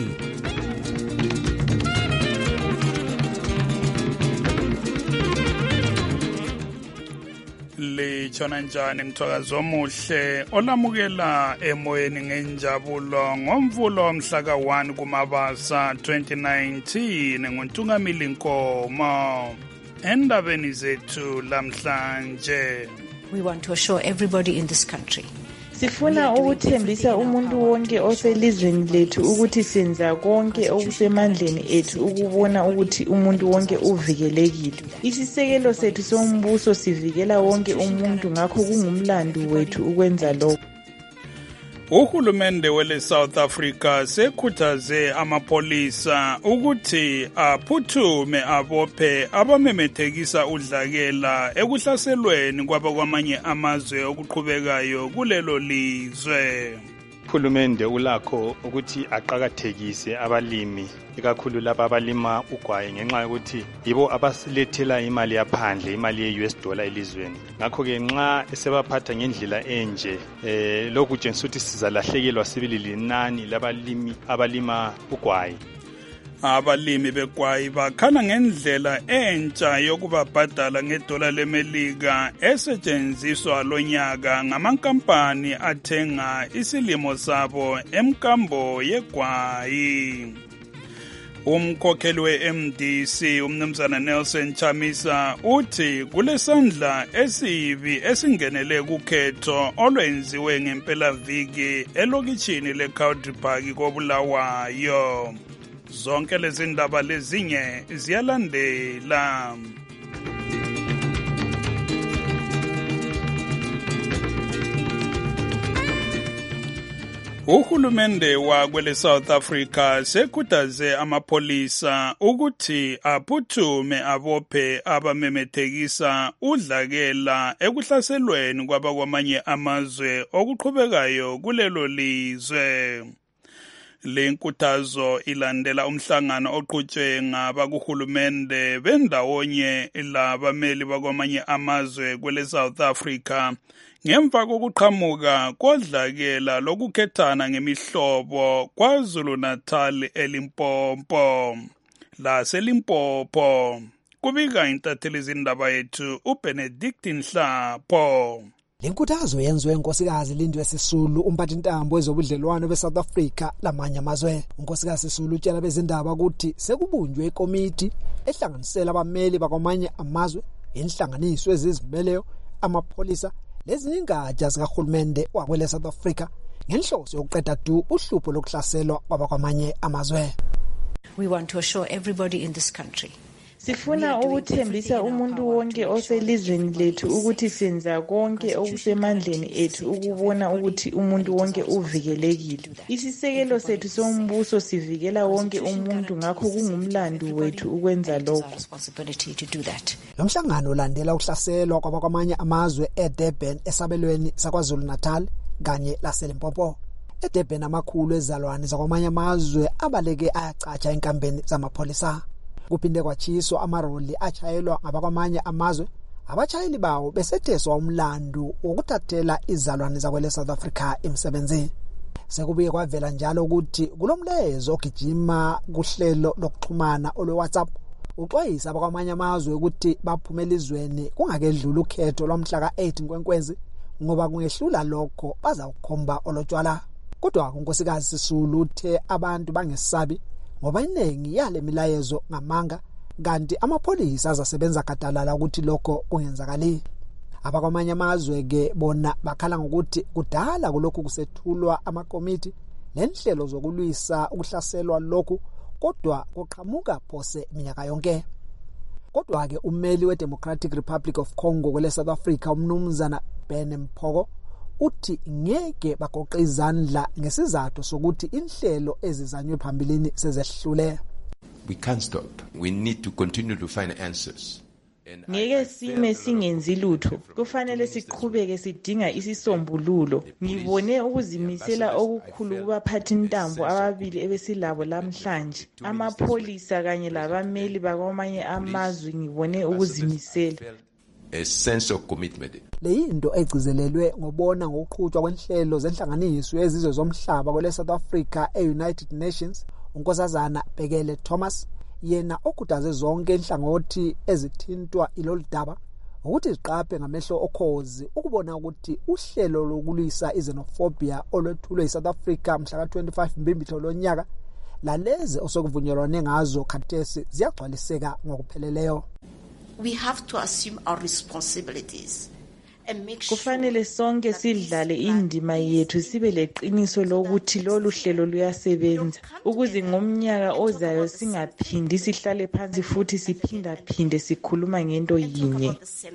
Litshona njani mthwakazi omuhle olamukela emoyeni ngenjabulo ngomvulo mhla ka-1 kuMabasa 2019 nguNtungamili Nkomo. Endabeni zethu lamhlanje, we want to assure everybody in this country, sifuna ukuthembisa umuntu wonke oselizweni lethu ukuthi senza konke okusemandleni ethu ukubona ukuthi umuntu wonke uvikelekile. Isisekelo sethu sombuso sivikela wonke umuntu, ngakho kungumlandu wethu ukwenza lokho. Uhulumende wele South Africa sekhuthaze amapolisa ukuthi aphuthume abophe abamemethekisa udlakela ekuhlaselweni kwabakwamanye amazwe okuqhubekayo kulelo lizwe. Uhulumende ulakho ukuthi aqakathekise abalimi, ikakhulu laba abalima ugwayi, ngenxa yokuthi yibo abasilethela imali yaphandle, imali ye-US dollar elizweni. Ngakho-ke nxa esebaphatha ngendlela enje, lokhu kutshengisa ukuthi sizalahlekelwa sibili linani labalimi abalima ugwayi. Abalimi begwayi bakhala ngendlela entsha yokubabhadala ngedola lemelika esetshenziswa lonyaka ngamankampani athenga isilimo sabo emkambo yegwayi. Umkhokheli we-MDC umnumzana Nelson Chamisa uthi kulesandla esibi esingenele kukhetho olwenziwe ngempelaviki elokitshini leCountrypark koBulawayo. Zonke lezi ndaba lezinye ziyalandela. Uhulumende wakwele South Africa sekhuthaze amapolisa ukuthi aphuthume abophe abamemethekisa udlakela ekuhlaselweni kwabakwamanye amazwe okuqhubekayo kulelo lizwe. Le nkuthazo ilandela umhlangano oqhutshwe ngabakuhulumende bendawonye labameli bakwamanye amazwe kwele South Africa ngemva kokuqhamuka kodlakela lokukhethana ngemihlobo KwaZulu Natal eLimpopo. LaseLimpopo kubika intatheli zindaba yethu uBenedict Nhlapho. Lenkuthazo yenziwe unkosikazi Lindiwe Sisulu, umphathintambo wezobudlelwano beSouth Africa lamanye amazwe. Unkosikazi Sisulu utshela bezindaba ukuthi sekubunjwe ikomiti ehlanganisela abameli bakwamanye amazwe, inhlanganiso ezizimeleyo, amapolisa lezinye ingatsha zikahulumende wakwele South Africa ngenhloso yokuqeda du uhlupho lokuhlaselwa kwabakwamanye amazwe. We want to assure everybody in this country, sifuna ukuthembisa umuntu wonke oselizweni lethu ukuthi senza konke okusemandleni ethu ukubona ukuthi umuntu wonke uvikelekile. Isisekelo sethu sombuso sivikela wonke umuntu, ngakho kungumlandu wethu ukwenza lokho. Lo mhlangano ulandela ukuhlaselwa kwabakwamanye amazwe eDurban esabelweni saKwaZulu Natal kanye laseLimpopo. eDurban amakhulu ezalwane zakwamanye amazwe abaleke ayacatsha enkambeni zamapolisa. Kuphinde kwatshiswa amaroli achayelwa ngabakwamanye amazwe, abachayeli bawo besetheswa umlandu wokuthathela izalwane zakwele South Africa emsebenzini. Sekubuye kwavela njalo ukuthi kulomlezo ogijima kuhlelo lokuxhumana olweWhatsApp uxwayisa abakwamanye amazwe ukuthi baphumela izweni kungakedlula ukhetho lomhla ka-8 Nkwenkwezi, ngoba kungehlula lokho bazawukhomba olotshwala. Kodwa unkosikazi Sisulu uthe abantu bangesabi ngoba iningi yale milayezo ngamanga, kanti amapolisa azasebenza gadalala ukuthi lokho kungenzakali. Abakwamanye amazwe ke bona bakhala ngokuthi kudala kulokhu kusethulwa amakomiti nenhlelo zokulwisa ukuhlaselwa lokhu, kodwa kuqhamuka phose minyaka yonke. Kodwa ke ummeli weDemocratic Republic of Congo kwele South Africa umnumzana Ben Mpoko uthi ngeke bagoqe izandla ngesizathu sokuthi inhlelo ezizanywe phambilini sezehlule. We can't stop. We need to continue to find answers ngeke sime singenzi lutho, kufanele siqhubeke sidinga isisombululo. Ngibone ukuzimisela okukhulu kubaphathi ntambo ababili ebesilabo lamhlanje, amapholisa kanye labameli bakwamanye amazwe. Ngibone ukuzimisela. A sense of commitment. Leyinto egcizelelwe ngobona ngokuqhutshwa kwenhlelo zenhlanganiso yezizwe zomhlaba kwele South Africa e-United Nations. uNkosazana Bhekele Thomas yena okhuthaze zonke inhlangothi ezithintwa ilolu daba ukuthi ziqaphe ngamehlo okhozi ukubona ukuthi uhlelo lokulwisa xenophobia olwethulwe eSouth Africa mhla ka-25 Mbimbitho lonyaka lalezi osokuvunyelwane ngazo khathesi ziyagcwaliseka ngokupheleleyo. We have to assume our responsibilities and make sure kufanele sonke sidlale indima yethu, sibe leqiniso lokuthi lolu hlelo luyasebenza, ukuze ngomnyaka ozayo singaphindi sihlale phansi futhi siphindaphinde sikhuluma ngento yinye.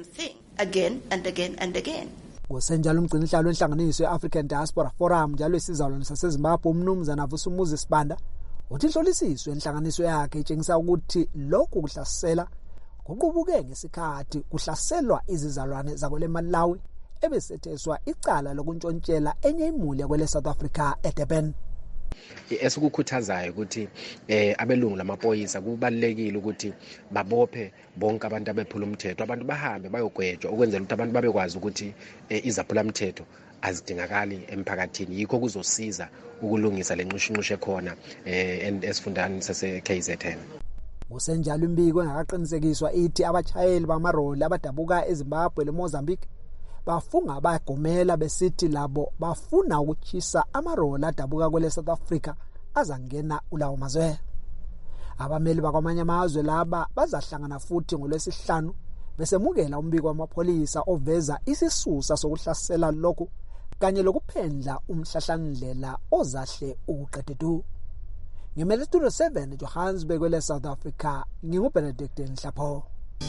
Again and again and again. Ngosenjalo umgcinihlalo wenhlanganiso ye-African Diaspora Forum njalo isizalwane saseZimbabwe umnumzana Vusumuzi Sibanda uthi inhlolisiswe enhlanganiso yakhe itshengisa ukuthi lokhu kuhlasela kuqubuke ngesikhathi kuhlaselwa izizalwane zakwele Malawi ebesetheswa icala lokuntshontshela enye imuli yakwele South Africa eDurban. Esikukhuthazayo ukuthi abelungu lamapolisa kubalekile ukuthi babophe bonke abantu abephula umthetho, abantu bahambe bayogwetshwa ukwenzela ukuthi abantu babekwazi ukuthi izaphula umthetho azidingakali emphakathini. Yikho kuzosiza ukulungisa lenqishinqisho ekhona esifundani sase KZN. Ngosenjalo imbiko engakaqinisekiswa ithi abachayeli bamaroli abadabuka eZimbabwe leMozambique bafunga abagomela besithi labo bafuna ukuchisa amaroli adabuka kwele South Africa azangena ulawo mazwe. Abameli bakwamanye amazwe laba bazahlangana futhi ngoLwesihlanu besemukela umbiko wamapolisa oveza isisusa sokuhlasela lokhu kanye lokuphendla umhlahlandlela ozahle ukuqededu. Ngimele Studio 7 Johannesburg kwele South Africa, nginguBenedict Nhlapho.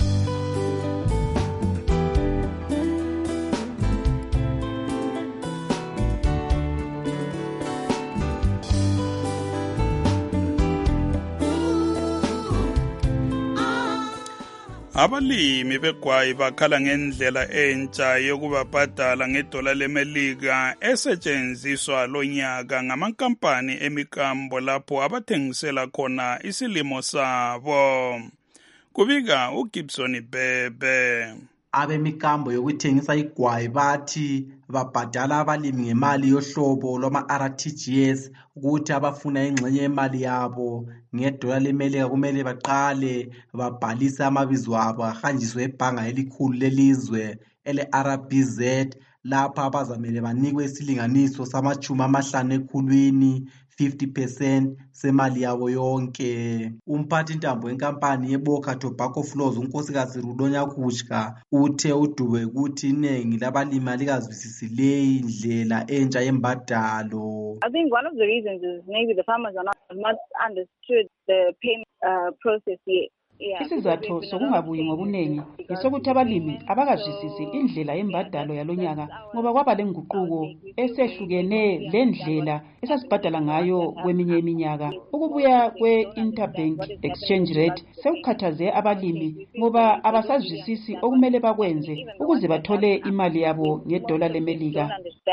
Abalimi begwayi bakhala ngendlela entsha yokubabhadala ngedola lemelika esetshenziswa lonyaka ngamankampani emikambo lapho abathengisela khona isilimo sabo. Kubika uGibson Bebe. Abemikambo yokuthengisa igwayi bathi babhadala abalimi ngemali yohlobo lwama-RTGS ukuthi abafuna ingxenye yemali yabo ngedola lemelika kumele baqale babhalise amabizo abo ahanjiswe ebhanga elikhulu lelizwe ele-RBZ lapha abazamele banikwe isilinganiso sama-50 ekhulwini 50% semali yabo yonke. Umphathi ntambo wenkampani yeBoka Tobacco Flows unkosikazi Rudonya Kuchka uthe udube ukuthi iningi labalimi alikazwisisi leyi indlela entsha yembadalo. I think one of the reasons is maybe the farmers are not understood the payment process yet. Isizathu sokungabuyi ngobuningi yisokuthi abalimi abakazwisisi indlela yembadalo yalonyaka ngoba kwaba lenguquko esehlukene lendlela esasibhadala ngayo kweminye iminyaka. Ukubuya kwe-interbank exchange rate sekukhathaze abalimi ngoba abasazwisisi okumele bakwenze ukuze bathole imali yabo ngedola lemelika.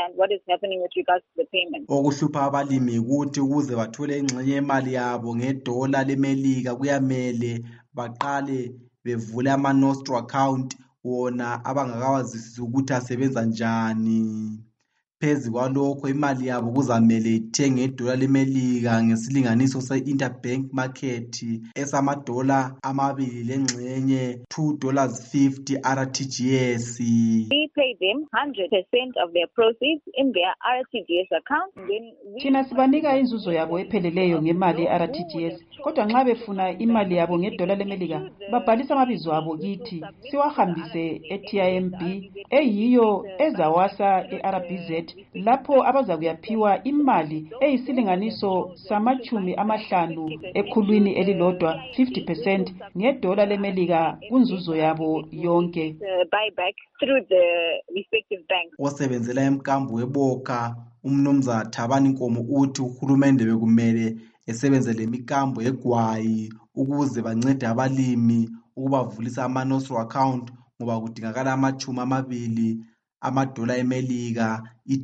Okuhlupha abalimi ukuthi ukuze bathole ingxenye yemali yabo ngedola lemelika kuyamele baqale bevule ama-nostro account wona abangakawazisisi ukuthi asebenza njani. Phezu kwalokho imali yabo kuzamele ithenge idola lemelika ngesilinganiso se-interbank market esamadola 2 lengxenye $2.50 RTGS. We pay them 100% of their proceeds in their RTGS account. Thina sibanika inzuzo yabo epheleleyo ngemali ye-RTGS, kodwa nxa befuna imali yabo ngedola lemelika babhalisa amabizo abo kithi siwahambise e-TIMB eyiyo ezawasa e-RBZ lapho abazakuyaphiwa imali eyisilinganiso sama-50 ekhulwini elilodwa 50% ngedola lemelika kunzuzo yabo yonke. Buyback through the respective bank. Osebenzela emkambo weBoka umnumza Thabani Nkomo uthi uhulumende bekumele esebenzele imikambo egwayi ukuze bancede abalimi ukubavulisa ama-nostro account ngoba kudingakala $20 amadola emelika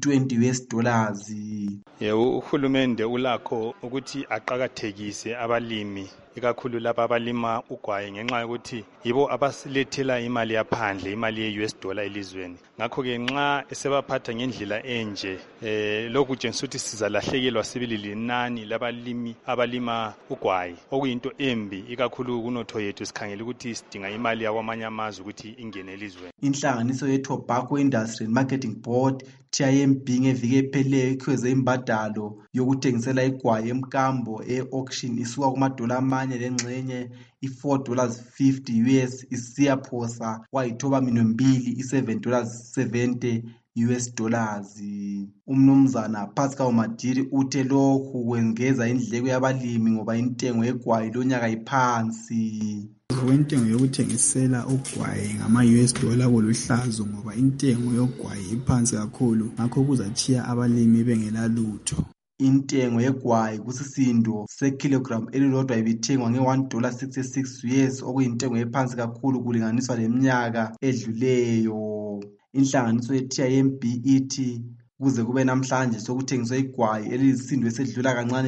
$20. Uhulumende ulakho ukuthi aqakathekise abalimi ikakhulu laba abalima ugwayi ngenxa yokuthi yibo abasilethela imali yaphandle, imali ye-US$ elizweni. Ngakho-ke nxa esebaphatha ngendlela enje, lokhu kutshengisa ukuthi sizalahlekelwa sibili linani labalimi abalima ugwayi, okuyinto embi ikakhulu kunotho yethu sikhangela ukuthi sidinga imali yakwamanye amazwe ukuthi ingene elizweni. Inhlanganiso ye-Tobacco Industry and Marketing Board TIMB ngeviki ephelileyo ikhweze imbadalo yokuthengisela igwayi emkambo e-auction isuka kumadola amanye lengxenye $4.50 isiyaphosa kwayi-2 $7.70. Umnumzana Pascal Madiri uthe lokhu kwengeza indleko yabalimi ngoba intengo yegwayi lonyaka iphansi. Intengo yokuthengisela ugwayi ngama-US$ koluhlazo ngoba intengo yogwayi iphansi kakhulu, ngakho kuzachiya abalimi bengelalutho. Intengo yegwayi kusisindo sekilogram elilodwa ibithengwa $1.66 okuyintengo ephansi kakhulu kulinganiswa leminyaka edluleyo. Inhlanganiso ye-TIMB ithi kuze kube namhlanje sokuthengiswa igwayi elilisindo esedlula kancane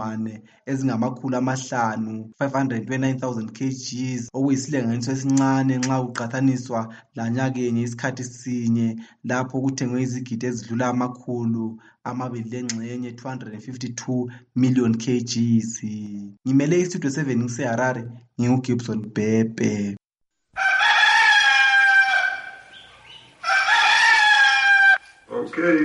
529,000 kgs okuyisilinganiso esincane nxa kuqathaniswa lanyakenye isikhathi sinye lapho kuthengwe izigidi ezidlula 252 million kgs. Ngimele istudio 7 ngiseHarare, nginguGibson Bhebhe. Okay.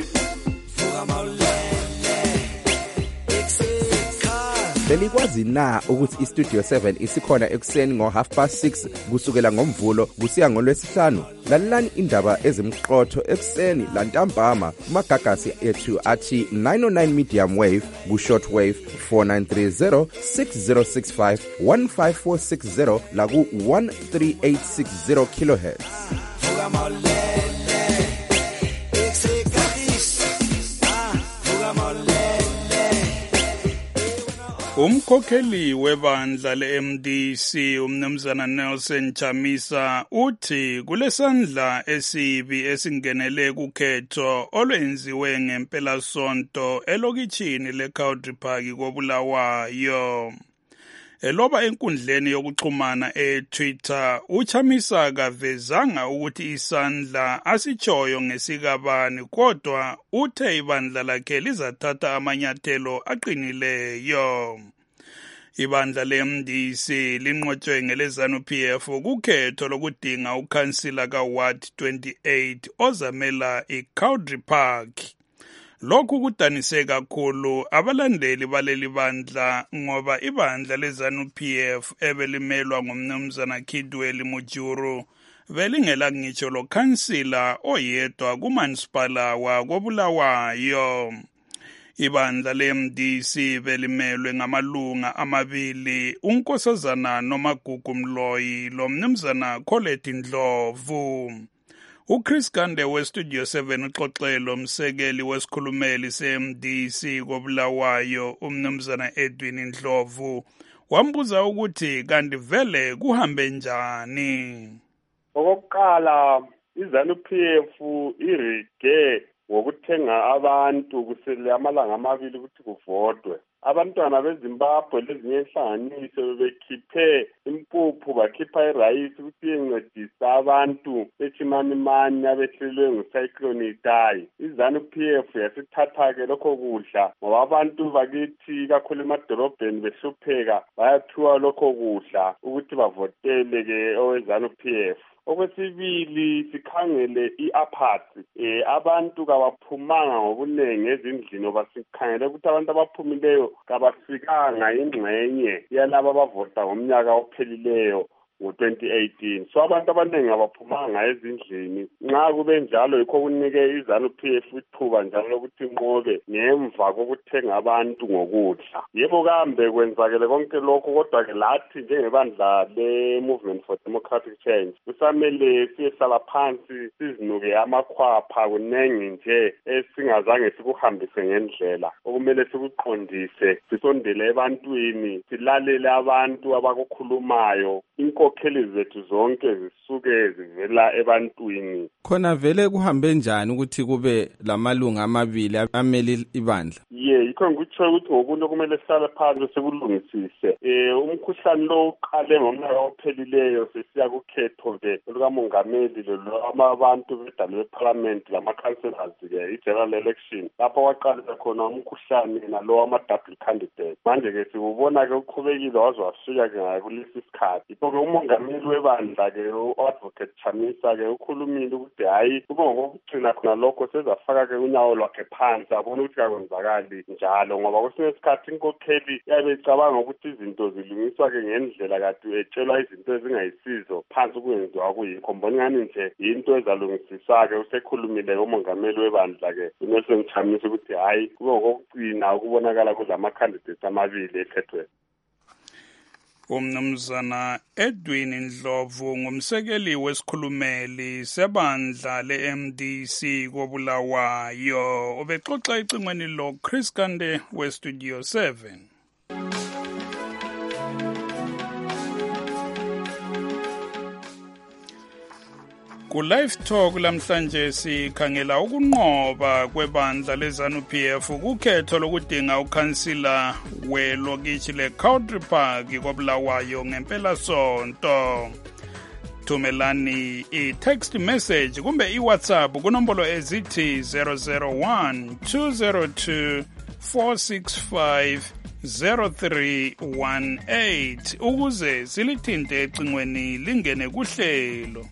Belikwazi na ukuthi iStudio 7 isikhona ekuseni ngo6:30 kusukela ngoMvulo kusiya ngoLwesihlanu? Lalelani indaba ezimqotho ekuseni lantambama kumagagasi ethu athi 909 medium wave ku-short wave 4930 6065 15460 la ku-13860 kHz. Umkhokheli webandla le-MDC umnumzana Nelson Chamisa uthi kulesandla esibi esingenele kukhetho olwenziwe ngempelasonto elokitshini le-Country Park koBulawayo. Eloba enkundleni yokuxhumana e-Twitter, uChamisa kavezanga ukuthi isandla asichoyo ngesikabani, kodwa uthe ibandla lakhe lizathatha amanyathelo aqinileyo. Ibandla le-MDC linqotshwe ngele-ZANU-PF kukhetho lokudinga ukhansila ka-Ward 28 ozamela i-Country Park. Lokhu kudanise kakhulu abalandeli baleli bandla ngoba ibandla leZANU-PF ebelimelwa ngumnumzana Kidweli Mujuru belingela ngitsho lo khansila oyedwa kumansipala wakoBulawayo. Ibandla le-MDC belimelwe ngamalunga amabili, uNkosazana Nomagugu Mloyi lo mnumzana Colette Ndlovu. uChris Gande weStudio 7 uxoxelo umsekeli wesikhulumeli se-MDC koBulawayo umnumzana Edwin Ndlovu wambuza ukuthi kanti vele kuhambe njani. Okokuqala iZANU-PF irige ngokuthenga abantu kusele amalanga amabili ukuthi kuvotwe. Abantwana beZimbabwe lezinye inhlanganiso bekhiphe impuphu bakhipha irayisi ukuthi yencedisa abantu bechimanimani abehlelwe ngucyclone Idai. iZANU-PF yasithatha-ke lokho kudla ngoba abantu bakithi kakhulu emadolobheni behlupheka bayaphiwa lokho kudla ukuthi bavotele-ke oweZANU-PF. Okwesibili sikhangele i-apathy. Abantu kabaphumanga ngobunengi ezindlini ngoba sikhangele ukuthi abantu abaphumileyo kabafikanga ingxenye yalabo abavota ngomnyaka ophelileyo ngo-2018. So abantu abaningi abaphumanga ezindlini. Nxa kube njalo yikho kunike iZANU-PF ithuba njalo lokuthi inqobe ngemva kokuthenga abantu ngokudla. Yebo kambe kwenzakele konke lokho, kodwa-ke lathi njengebandla le-Movement for Democratic Change kusamele siyehlala phansi sizinuke amakhwapha kunengi nje esingazange sikuhambise ngendlela. Okumele sikuqondise, sisondele ebantwini, silalele abantu abakukhulumayo. inkokheli zethu zonke zisuke zivela ebantwini. Khona vele kuhambe njani ukuthi kube lamalunga amabili amele ibandla? Yikho ngikutsho ukuthi ngokunto kumele sihlale phansi sekulungisise. Umkhuhlane lo uqale ngomnyaka ophelileyo sesiya kukhetho ke lukamongameli lwamabantu bedalo leparliament lama-councillors ke i-general election. Lapho waqalisa khona umkhuhlane nalo wama-double candidate. Manje ke sikubona ke uqhubekile waze wafika ke ngayo kulesi sikhathi. Yikho-ke umongameli webandla ke u-advocate Chamisa ke ukhulumile ukuthi hayi kube ngokugcina khona lokho sezafaka ke unyawo lwakhe phansi abona ukuthi kakwenzakali njalo ngoba kwesinye isikhathi inkokheli yabe icabanga ukuthi izinto zilungiswa ke ngendlela kade etshelwa izinto ezingayisizo phansi kwenziwa kuyikho. Mbona ngani nje into ezalungisisa ke usekhulumile umongameli webandla ke uNelson Chamisa ukuthi hayi kube ngokugcina ukubonakala kulama-candidates amabili ekhethweni. Umnumzana Edwin Ndlovu ngumsekeli wesikhulumeli sebandla le-MDC koBulawayo ubexoxa icingweni lo Chris Kande weStudio 7. Ku-Live Talk lamhlanje sikhangela ukunqoba kwebandla le-ZANU-PF kukhetho lokudinga ukhansila welokitshi le-Country Park koBulawayo ngempela sonto. Thumelani i-text message kumbe i-WhatsApp kunombolo ezithi 001 202 465 0318 ukuze silithinte ecingweni lingene kuhlelo.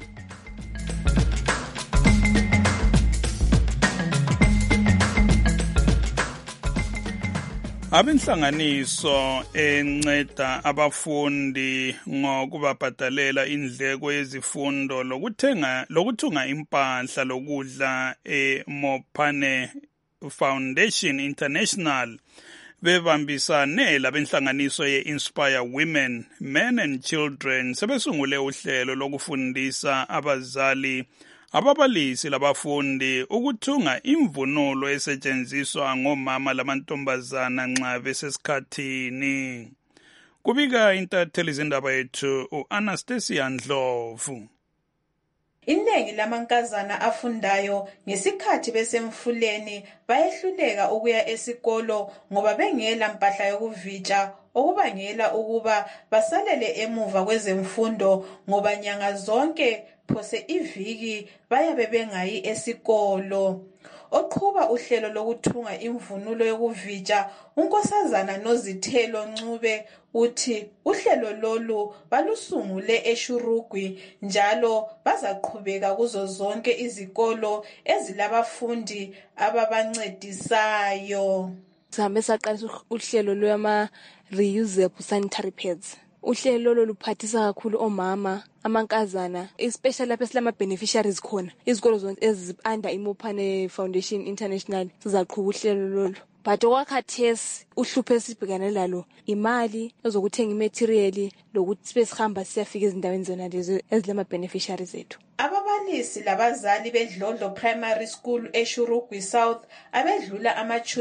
Abenhlanganiso enceda abafundi ngokubabhadalela indleko yezifundo lokuthunga impahla lokudla eMopane Foundation International bebambisane labenhlanganiso ye-Inspire Women, Men and Children sebesungule uhlelo lokufundisa abazali ababalisi labafundi ukuthunga imvunulo esetshenziswa ngomama lamantombazana nxa besesikhathini. Kubika intatheli zindaba yethu u-Anastasia Ndlovu. Iningi lamankazana afundayo ngesikhathi besemfuleni bayehluleka ukuya esikolo ngoba bengela mpahla yokuvitsha okubangela ukuba basalele emuva kwezemfundo ngoba nyanga zonke phose iviki bayabe bengayi esikolo. Oqhuba uhlelo lokuthunga imvunulo yokuvitsha unkosazana Nozithelo Ncube uthi uhlelo lolu balusungule eShurugwi njalo bazaqhubeka kuzo zonke izikolo ezilabafundi ababancedisayo. Sihambe saqalisa uhlelo lwama reusable sanitary pads. Uhlelo lolu luphathisa kakhulu omama, amankazana, especially lapho silama beneficiaries khona. Izikolo zonke ezi-under iMopane Foundation International sizaqhuba uhlelo lolu. But okwakhathesi uhlupho esibhekane lalo imali ezokuthenga imaterial lokuthi sibe sihamba siyafika ezindaweni zona lezi ezilama beneficiaries zethu. Ababalisi labazali beDlodlo Primary School eShurugwi South abedlula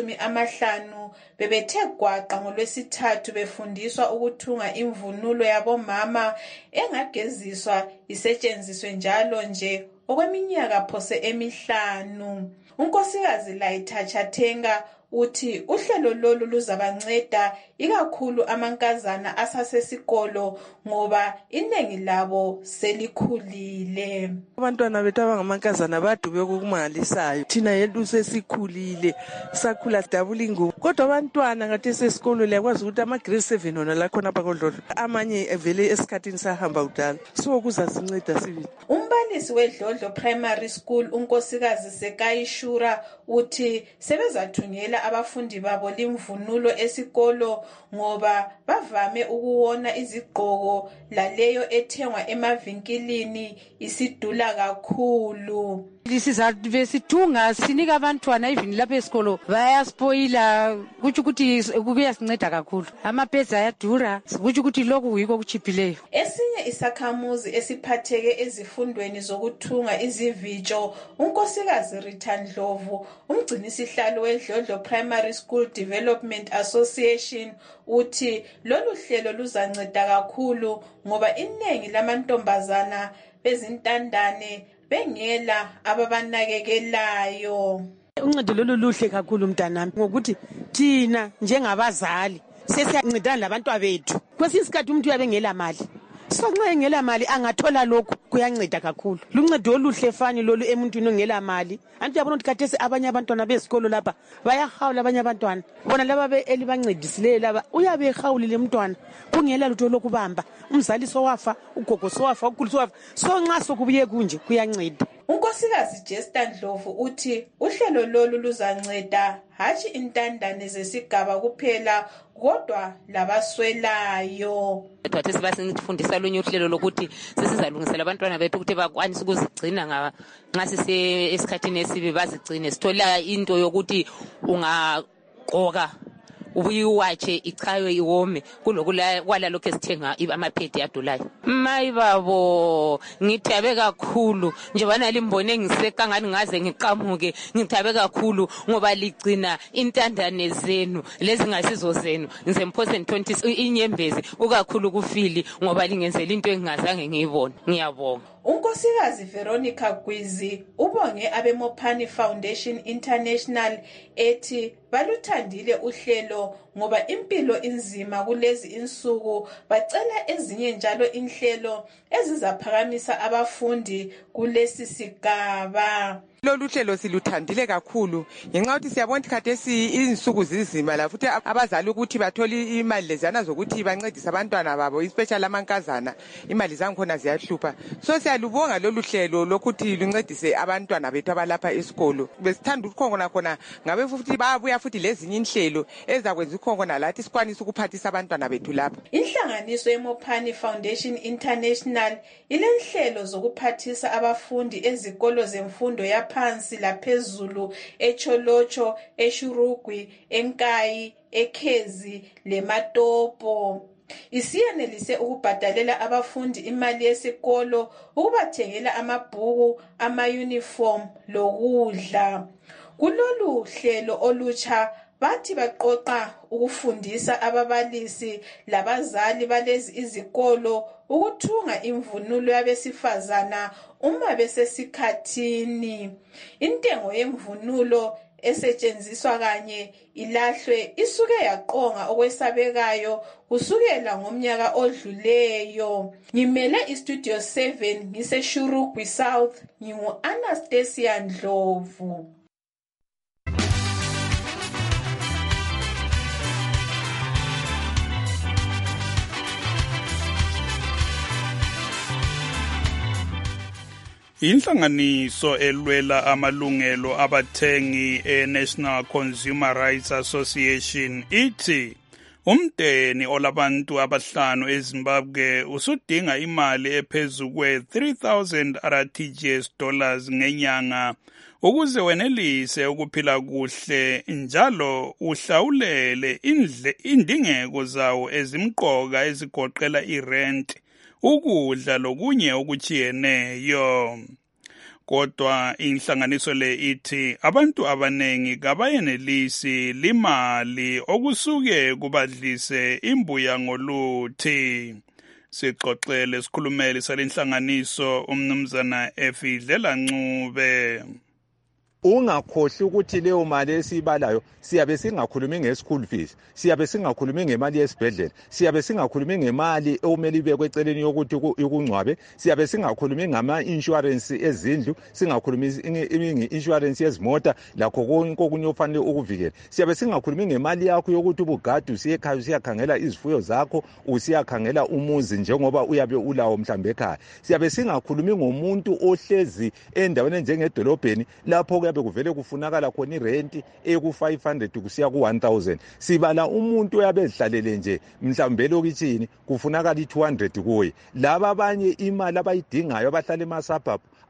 50 bebethe gwaqa ngoLwesithathu befundiswa ukuthunga imvunulo yabomama engageziswa isetshenziswe njalo nje okweminyaka phose 5. Unkosikazi Laitha Chathenga uthi uhlelo lolu luzabanceda ikakhulu amankazana asasesikolo ngoba iningi labo selikhulile. Abantwana bethu abangamankazana badube okumangalisayo. Thina yethu sesikhulile sakhula sidabula ingubo. Kodwa abantwana ngathi sesikolo liyakwazi ukuthi ama grade 7 ona la khona bakodlolo amanye evele esikhathini sahamba kudala. So kuzasinceda sibili. Umbalisi weDlodlo Primary School unkosikazi Sekayishura uthi sebezathungela abafundi babo limvunulo esikolo ngoba bavame ukuwona izigqoko laleyo ethengwa emavinkilini isidula kakhulu. Lisizathu besithunga sinika abantwana even lapha esikolo bayaspoila kuthi ukuthi kuyasinceda kakhulu. Amaphedzi ayadura kuthi ukuthi lokhu yiko kuchiphileyo. Esinye isakhamuzi esiphatheke ezifundweni zokuthunga izivitsho unkosikazi Rita Ndlovu umgcinisihlalo weDlodlo Primary School Development Association uthi lolu hlelo luzanceda kakhulu ngoba iningi lamantombazana bezintandane bengela ababanakekelayo. Uncedo lolu luhle kakhulu mntanami ngokuthi thina njengabazali sesiyancedana labantwana bethu. Kwesinye isikhathi umuntu uyabengela mali. So nxa engela mali angathola lokhu kuyanceda kakhulu. Luncedo oluhle fani lolu emuntwini ongela mali. Antu yabona ukuthi khathesi abanye abantwana besikolo lapha bayahawula abanye abantwana. Bona laba elibancedisileyo laba uyabe ehawulile umntwana kungela lutho lokubamba. Umzali sowafa, ugogo sowafa, ukhulu sowafa. So nxa sokubuye kunje kuyanceda. Unkosikazi Jesta Ndlovu uthi uhlelo lolu luzanceda hathi intandane zesigaba kuphela kodwa labaswelayo. Bathi sibasifundisa lonye uhlelo lokuthi sesizalungisela abantwana bethu ukuthi bakwanise ukuzigcina nxa sise esikhathini esibi bazigcine. Sithola into yokuthi ungaqoka ubuyiwache ichaywe iwome kulokwala lokho esithenga amaphedi adulayo. Mayibabo ngithabe kakhulu njebana limbone ngisekangani ngaze ngiqamuke ngithabe kakhulu ngoba ligcina intandane zenu lezi ngasizo zenu ngize mphose 20 inyembezi ukakhulu kufili ngoba lingenzela into engingazange ngiyibone. Ngiyabonga. Unkosikazi Veronica Gwizi ubonge abeMophani Foundation International ethi baluthandile uhlelo ngoba impilo inzima kulezi insuku bacela ezinye njalo inhlelo ezizaphakamisa abafundi kulesi sigaba. Lolu hlelo siluthandile kakhulu ngenxa ukuthi siyabona ukuthi khathesi insuku zizima la futhi abazali ukuthi bathole imali lezana zokuthi bancedise abantwana babo especially amankazana imali zankhona ziyahlupha. So siyalubonga lolu hlelo lokuthi luncedise abantwana bethu abalapha esikolo. Besithanda ukukhona khona ngabe futhi babuya futhi lezinye inhlelo ezakwenza ukukhona lathi sikwanisa ukuphathisa abantwana bethu lapha. Inhlanganiso yeMophani Foundation International ilenhlelo zokuphathisa abafundi ezikolo zemfundo yaphansi laphezulu eCholocho, eShurugwi, eNkayi, eKhezi leMatopo. Isiyenelise ukubhadalela abafundi imali yesikolo, ukubathengela amabhuku, ama-uniform lokudla. Kulolu hlelo olutsha bathi baqoqa ukufundisa ababalisi labazali balezi izikolo ukuthunga imvunulo yabesifazana uma besesikhathini. Intengo yemvunulo esetshenziswa kanye ilahlwe isuke yaqonga okwesabekayo kusukela ngomnyaka odluleyo. Ngimele iStudio 7 ngiseShurugwi South ngingu-Anastasia Ndlovu. Inhlanganiso elwela amalungelo abathengi eNational Consumer Rights Association ithi umndeni olabantu abahlanu eZimbabwe usudinga imali ephezulu kwe-3,000 RTGS dollars ngenyanga ukuze wenelise ukuphila kuhle njalo uhlawulele indingeko zawo ezimqoka ezigoqela irent, ukudla lokunye okuchiyeneyo. Kodwa inhlanganiso le ithi abantu abanengi kabayenelisi limali okusuke kubadlise imbuya ngoluthi. Sixoxele sikhulumeli salenhlanganiso umnumzana Efidlela Ncube. Ungakhohle ukuthi leyo mali esibalayo siyabe singakhulumi nge-school fees, siyabe singakhulumi ngemali yesibhedlela, siyabe singakhulumi ngemali okumele ibekwe eceleni yokuthi ikungcwabe, siyabe singakhulumi ngama-insurance ezindlu, singakhulumi nge-insurance yezimota lakho konke okunye ofanele ukuvikela. Siyabe singakhulumi ngemali yakho yokuthi ubugadi usiyekhaya usiyakhangela izifuyo zakho, usiyakhangela umuzi njengoba uyabe ulawo mhlambe ekhaya. Siyabe singakhulumi ngomuntu ohlezi endaweni njengedolobheni lapho kuyabe kuvele kufunakala khona irenti eku-500 kusiya ku-1,000. Sibala umuntu oyabe ezihlalele nje mhlambe lokitshini kufunakala i-200 kuye. Laba abanye imali abayidingayo abahlala emasabhabhu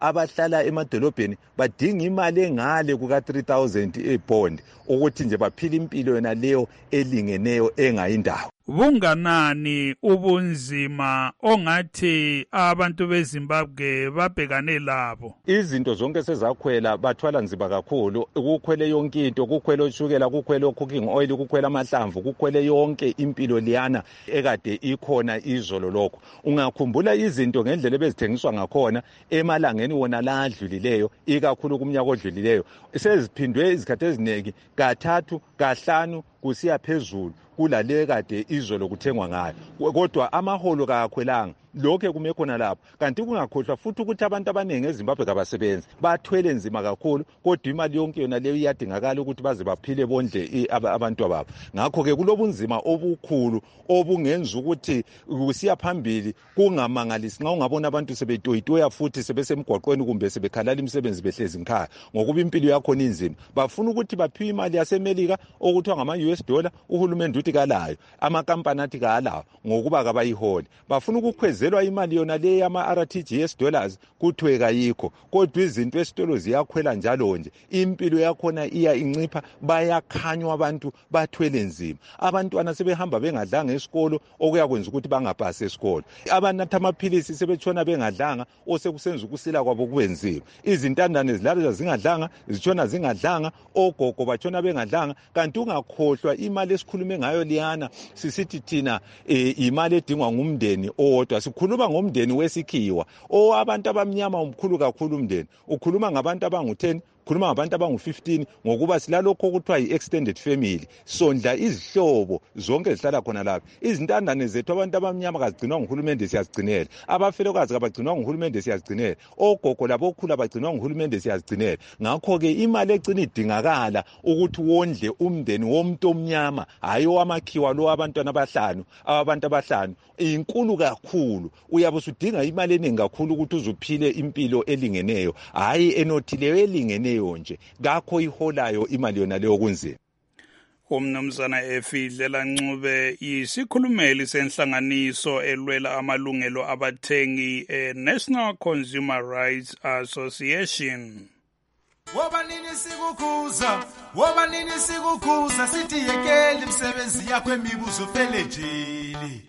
abahlala emadolobheni badinga imali engale kuka 3000 ebond ukuthi nje baphile impilo yona leyo elingeneyo engayindawo. Bunganani ubunzima ongathi abantu beZimbabwe babhekane labo? Izinto zonke sezakhwela bathwala nzima kakhulu, ukukhwele yonke into, kukhwele ushukela, kukhwele cooking oil, kukhwele amahlamvu, kukhwele yonke impilo liyana ekade ikhona izolo lokho. Ungakhumbula izinto ngendlela ebezithengiswa ngakhona emalangeni wona la adlulileyo, ikakhulu kumnyaka odlulileyo, seziphindwe izikhathi ezinengi kathathu kahlanu kusiya phezulu kulale kade izolo kuthengwa ngayo. Kodwa amaholo kakhwelanga, lokho kume khona lapho. Kanti kungakhohlwa futhi ukuthi abantu abaningi eZimbabwe kabasebenzi bathwele nzima kakhulu, kodwa imali yonke yona leyo iyadingakala ukuthi baze baphile bondle abantu ababo. Ngakho ke kulobunzima obukhulu obungenza ukuthi kusiya phambili kungamangalisi nxa ungabona abantu sebetoyitoya futhi sebesemgwaqweni kumbe sebekhalala imisebenzi behlezi ngikhaya ngokuba impilo yakho inzima. Bafuna ukuthi baphiwe imali yaseMelika okuthiwa ngama-$, uhulumende uthi kalayo, amakampani athi kalayo ngokuba kabayiholi. Bafuna ukukwezelwa imali yona le yama-RTGS dollars kuthiwe kayikho, kodwa izinto esitolo ziyakhwela njalo nje, impilo yakhona iya incipha, bayakhanywa abantu bathwele nzima. Abantwana sebehamba bengadlanga esikolo okuyakwenza ukuthi bangapasi esikolo. Abanatha amaphilisi sebetshona bengadlanga osekusenza ukusila kwabo kube nzima. Izintandane zilala zingadlanga, zitshona zingadlanga, ogogo batshona bengadlanga. Kanti ungakhohlwa imali esikhulume ngayo liyana sisithi thina imali edingwa ngumndeni owodwa. Sikhuluma ngomndeni wesikhiwa abantu abamnyama umkhulu kakhulu umndeni. Ukhuluma ngabantu abangu-10, khuluma ngabantu abangu-15 ngokuba silalokho okuthiwa yi-extended family, sondla izihlobo zonke zihlala khona lapha. Izintandane zethu abantu abamnyama kazigcinwa nguhulumende siyazigcinela, abafelokazi kabagcinwa nguhulumende siyazigcinela, ogogo labokhulu abagcinwa nguhulumende siyazigcinela. Ngakho-ke imali egcina idingakala ukuthi wondle umndeni womuntu omnyama, hayi owamakhiwa lo abantwana abantu abahlanu, inkulu kakhulu. Uyabe usudinga imali eningi kakhulu ukuthi uzuphile impilo elingeneyo, hayi enothileyo elingeneyo nje. Ngakho iholayo imali yona leyo kunzima. Umnumzana Efidlela Ncube yisikhulumeli senhlanganiso elwela amalungelo abathengi National Consumer Rights Association. Wobanini sikukhuza sithi yekela imisebenzi yakho emibuzo phele jeli.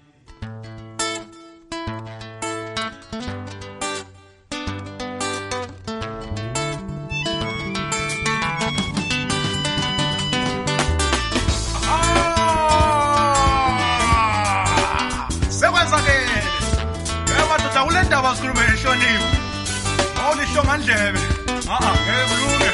Ulendaba sikhulume ngehlonipho awulihlonga ndlebe ngeke kulunge.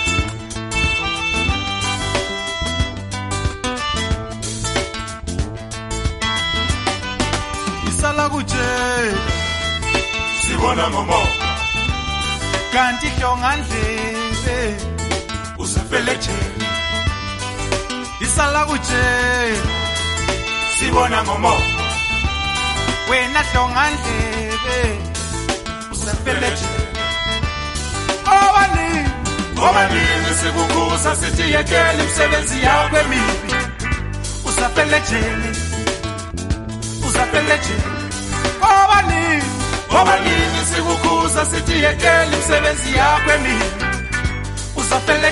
Isala kuje sibona ngomo kanti hlonga ndlebe usafele jele. Isala kuje sibona ngomo wena hlonga ndlebe usafele jele. Obanini sikukhuza sithi yekela imisebenzi yakho emibi, usafele jele. Obanini sikukhuza sithi yekela imisebenzi yakho emibi, usafele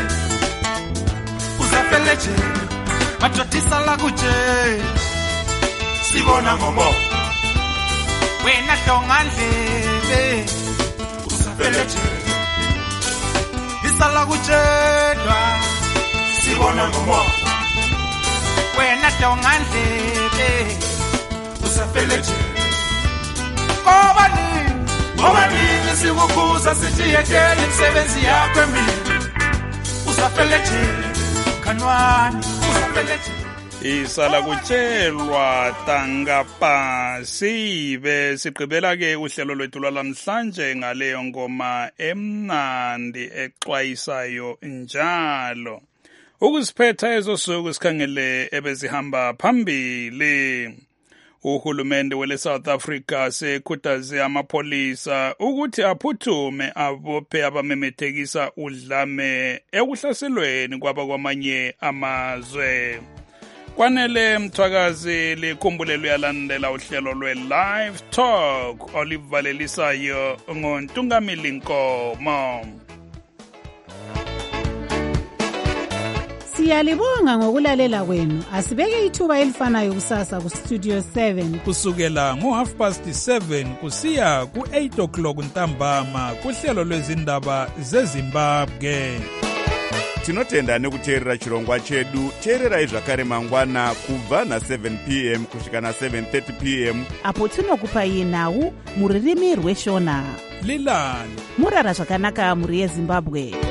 jele. Madoda la kuje sibona ngomo wena hlonga ndlebe usafele jele. Isala kujedwa sibona ngomo wena hlonga ndlebe usafele jele. Obanini sikukhuza sithi yekela imisebenzi yakho emibi, usafele jele. Kanwani usafele jele. Isala kutshelwa tangapa sibe sigqibela ke uhlelo lwethu lwalamhlanje ngaleyo ngoma emnandi exwayisayo njalo. Ukusiphetha ezosuku sikhangele ebezihamba phambili. Uhulumende wele South Africa sekhuthaze amapholisa ukuthi aphuthume abophe abamemethekisa udlame ekuhlaselweni kwabakwamanye amazwe. kwanele mthwakazi likhumbule luyalandela uhlelo lwe-live talk olivalelisayo ngontungamili Nkomo. Siyalibonga ngokulalela kwenu. Asibeke ithuba elifanayo kusasa ku Studio 7 kusukela ngo7:30 kusiya ku8 o'clock ntambama kuhlelo lwezindaba zeZimbabwe. Tinotenda nekuteerera chirongwa chedu. Teererai zvakare mangwana kubva na7 p.m. kusvika na7:30 p.m. apo tinokupai nhau muririmi rweshona. Lilani murara zvakanaka muri yeZimbabwe.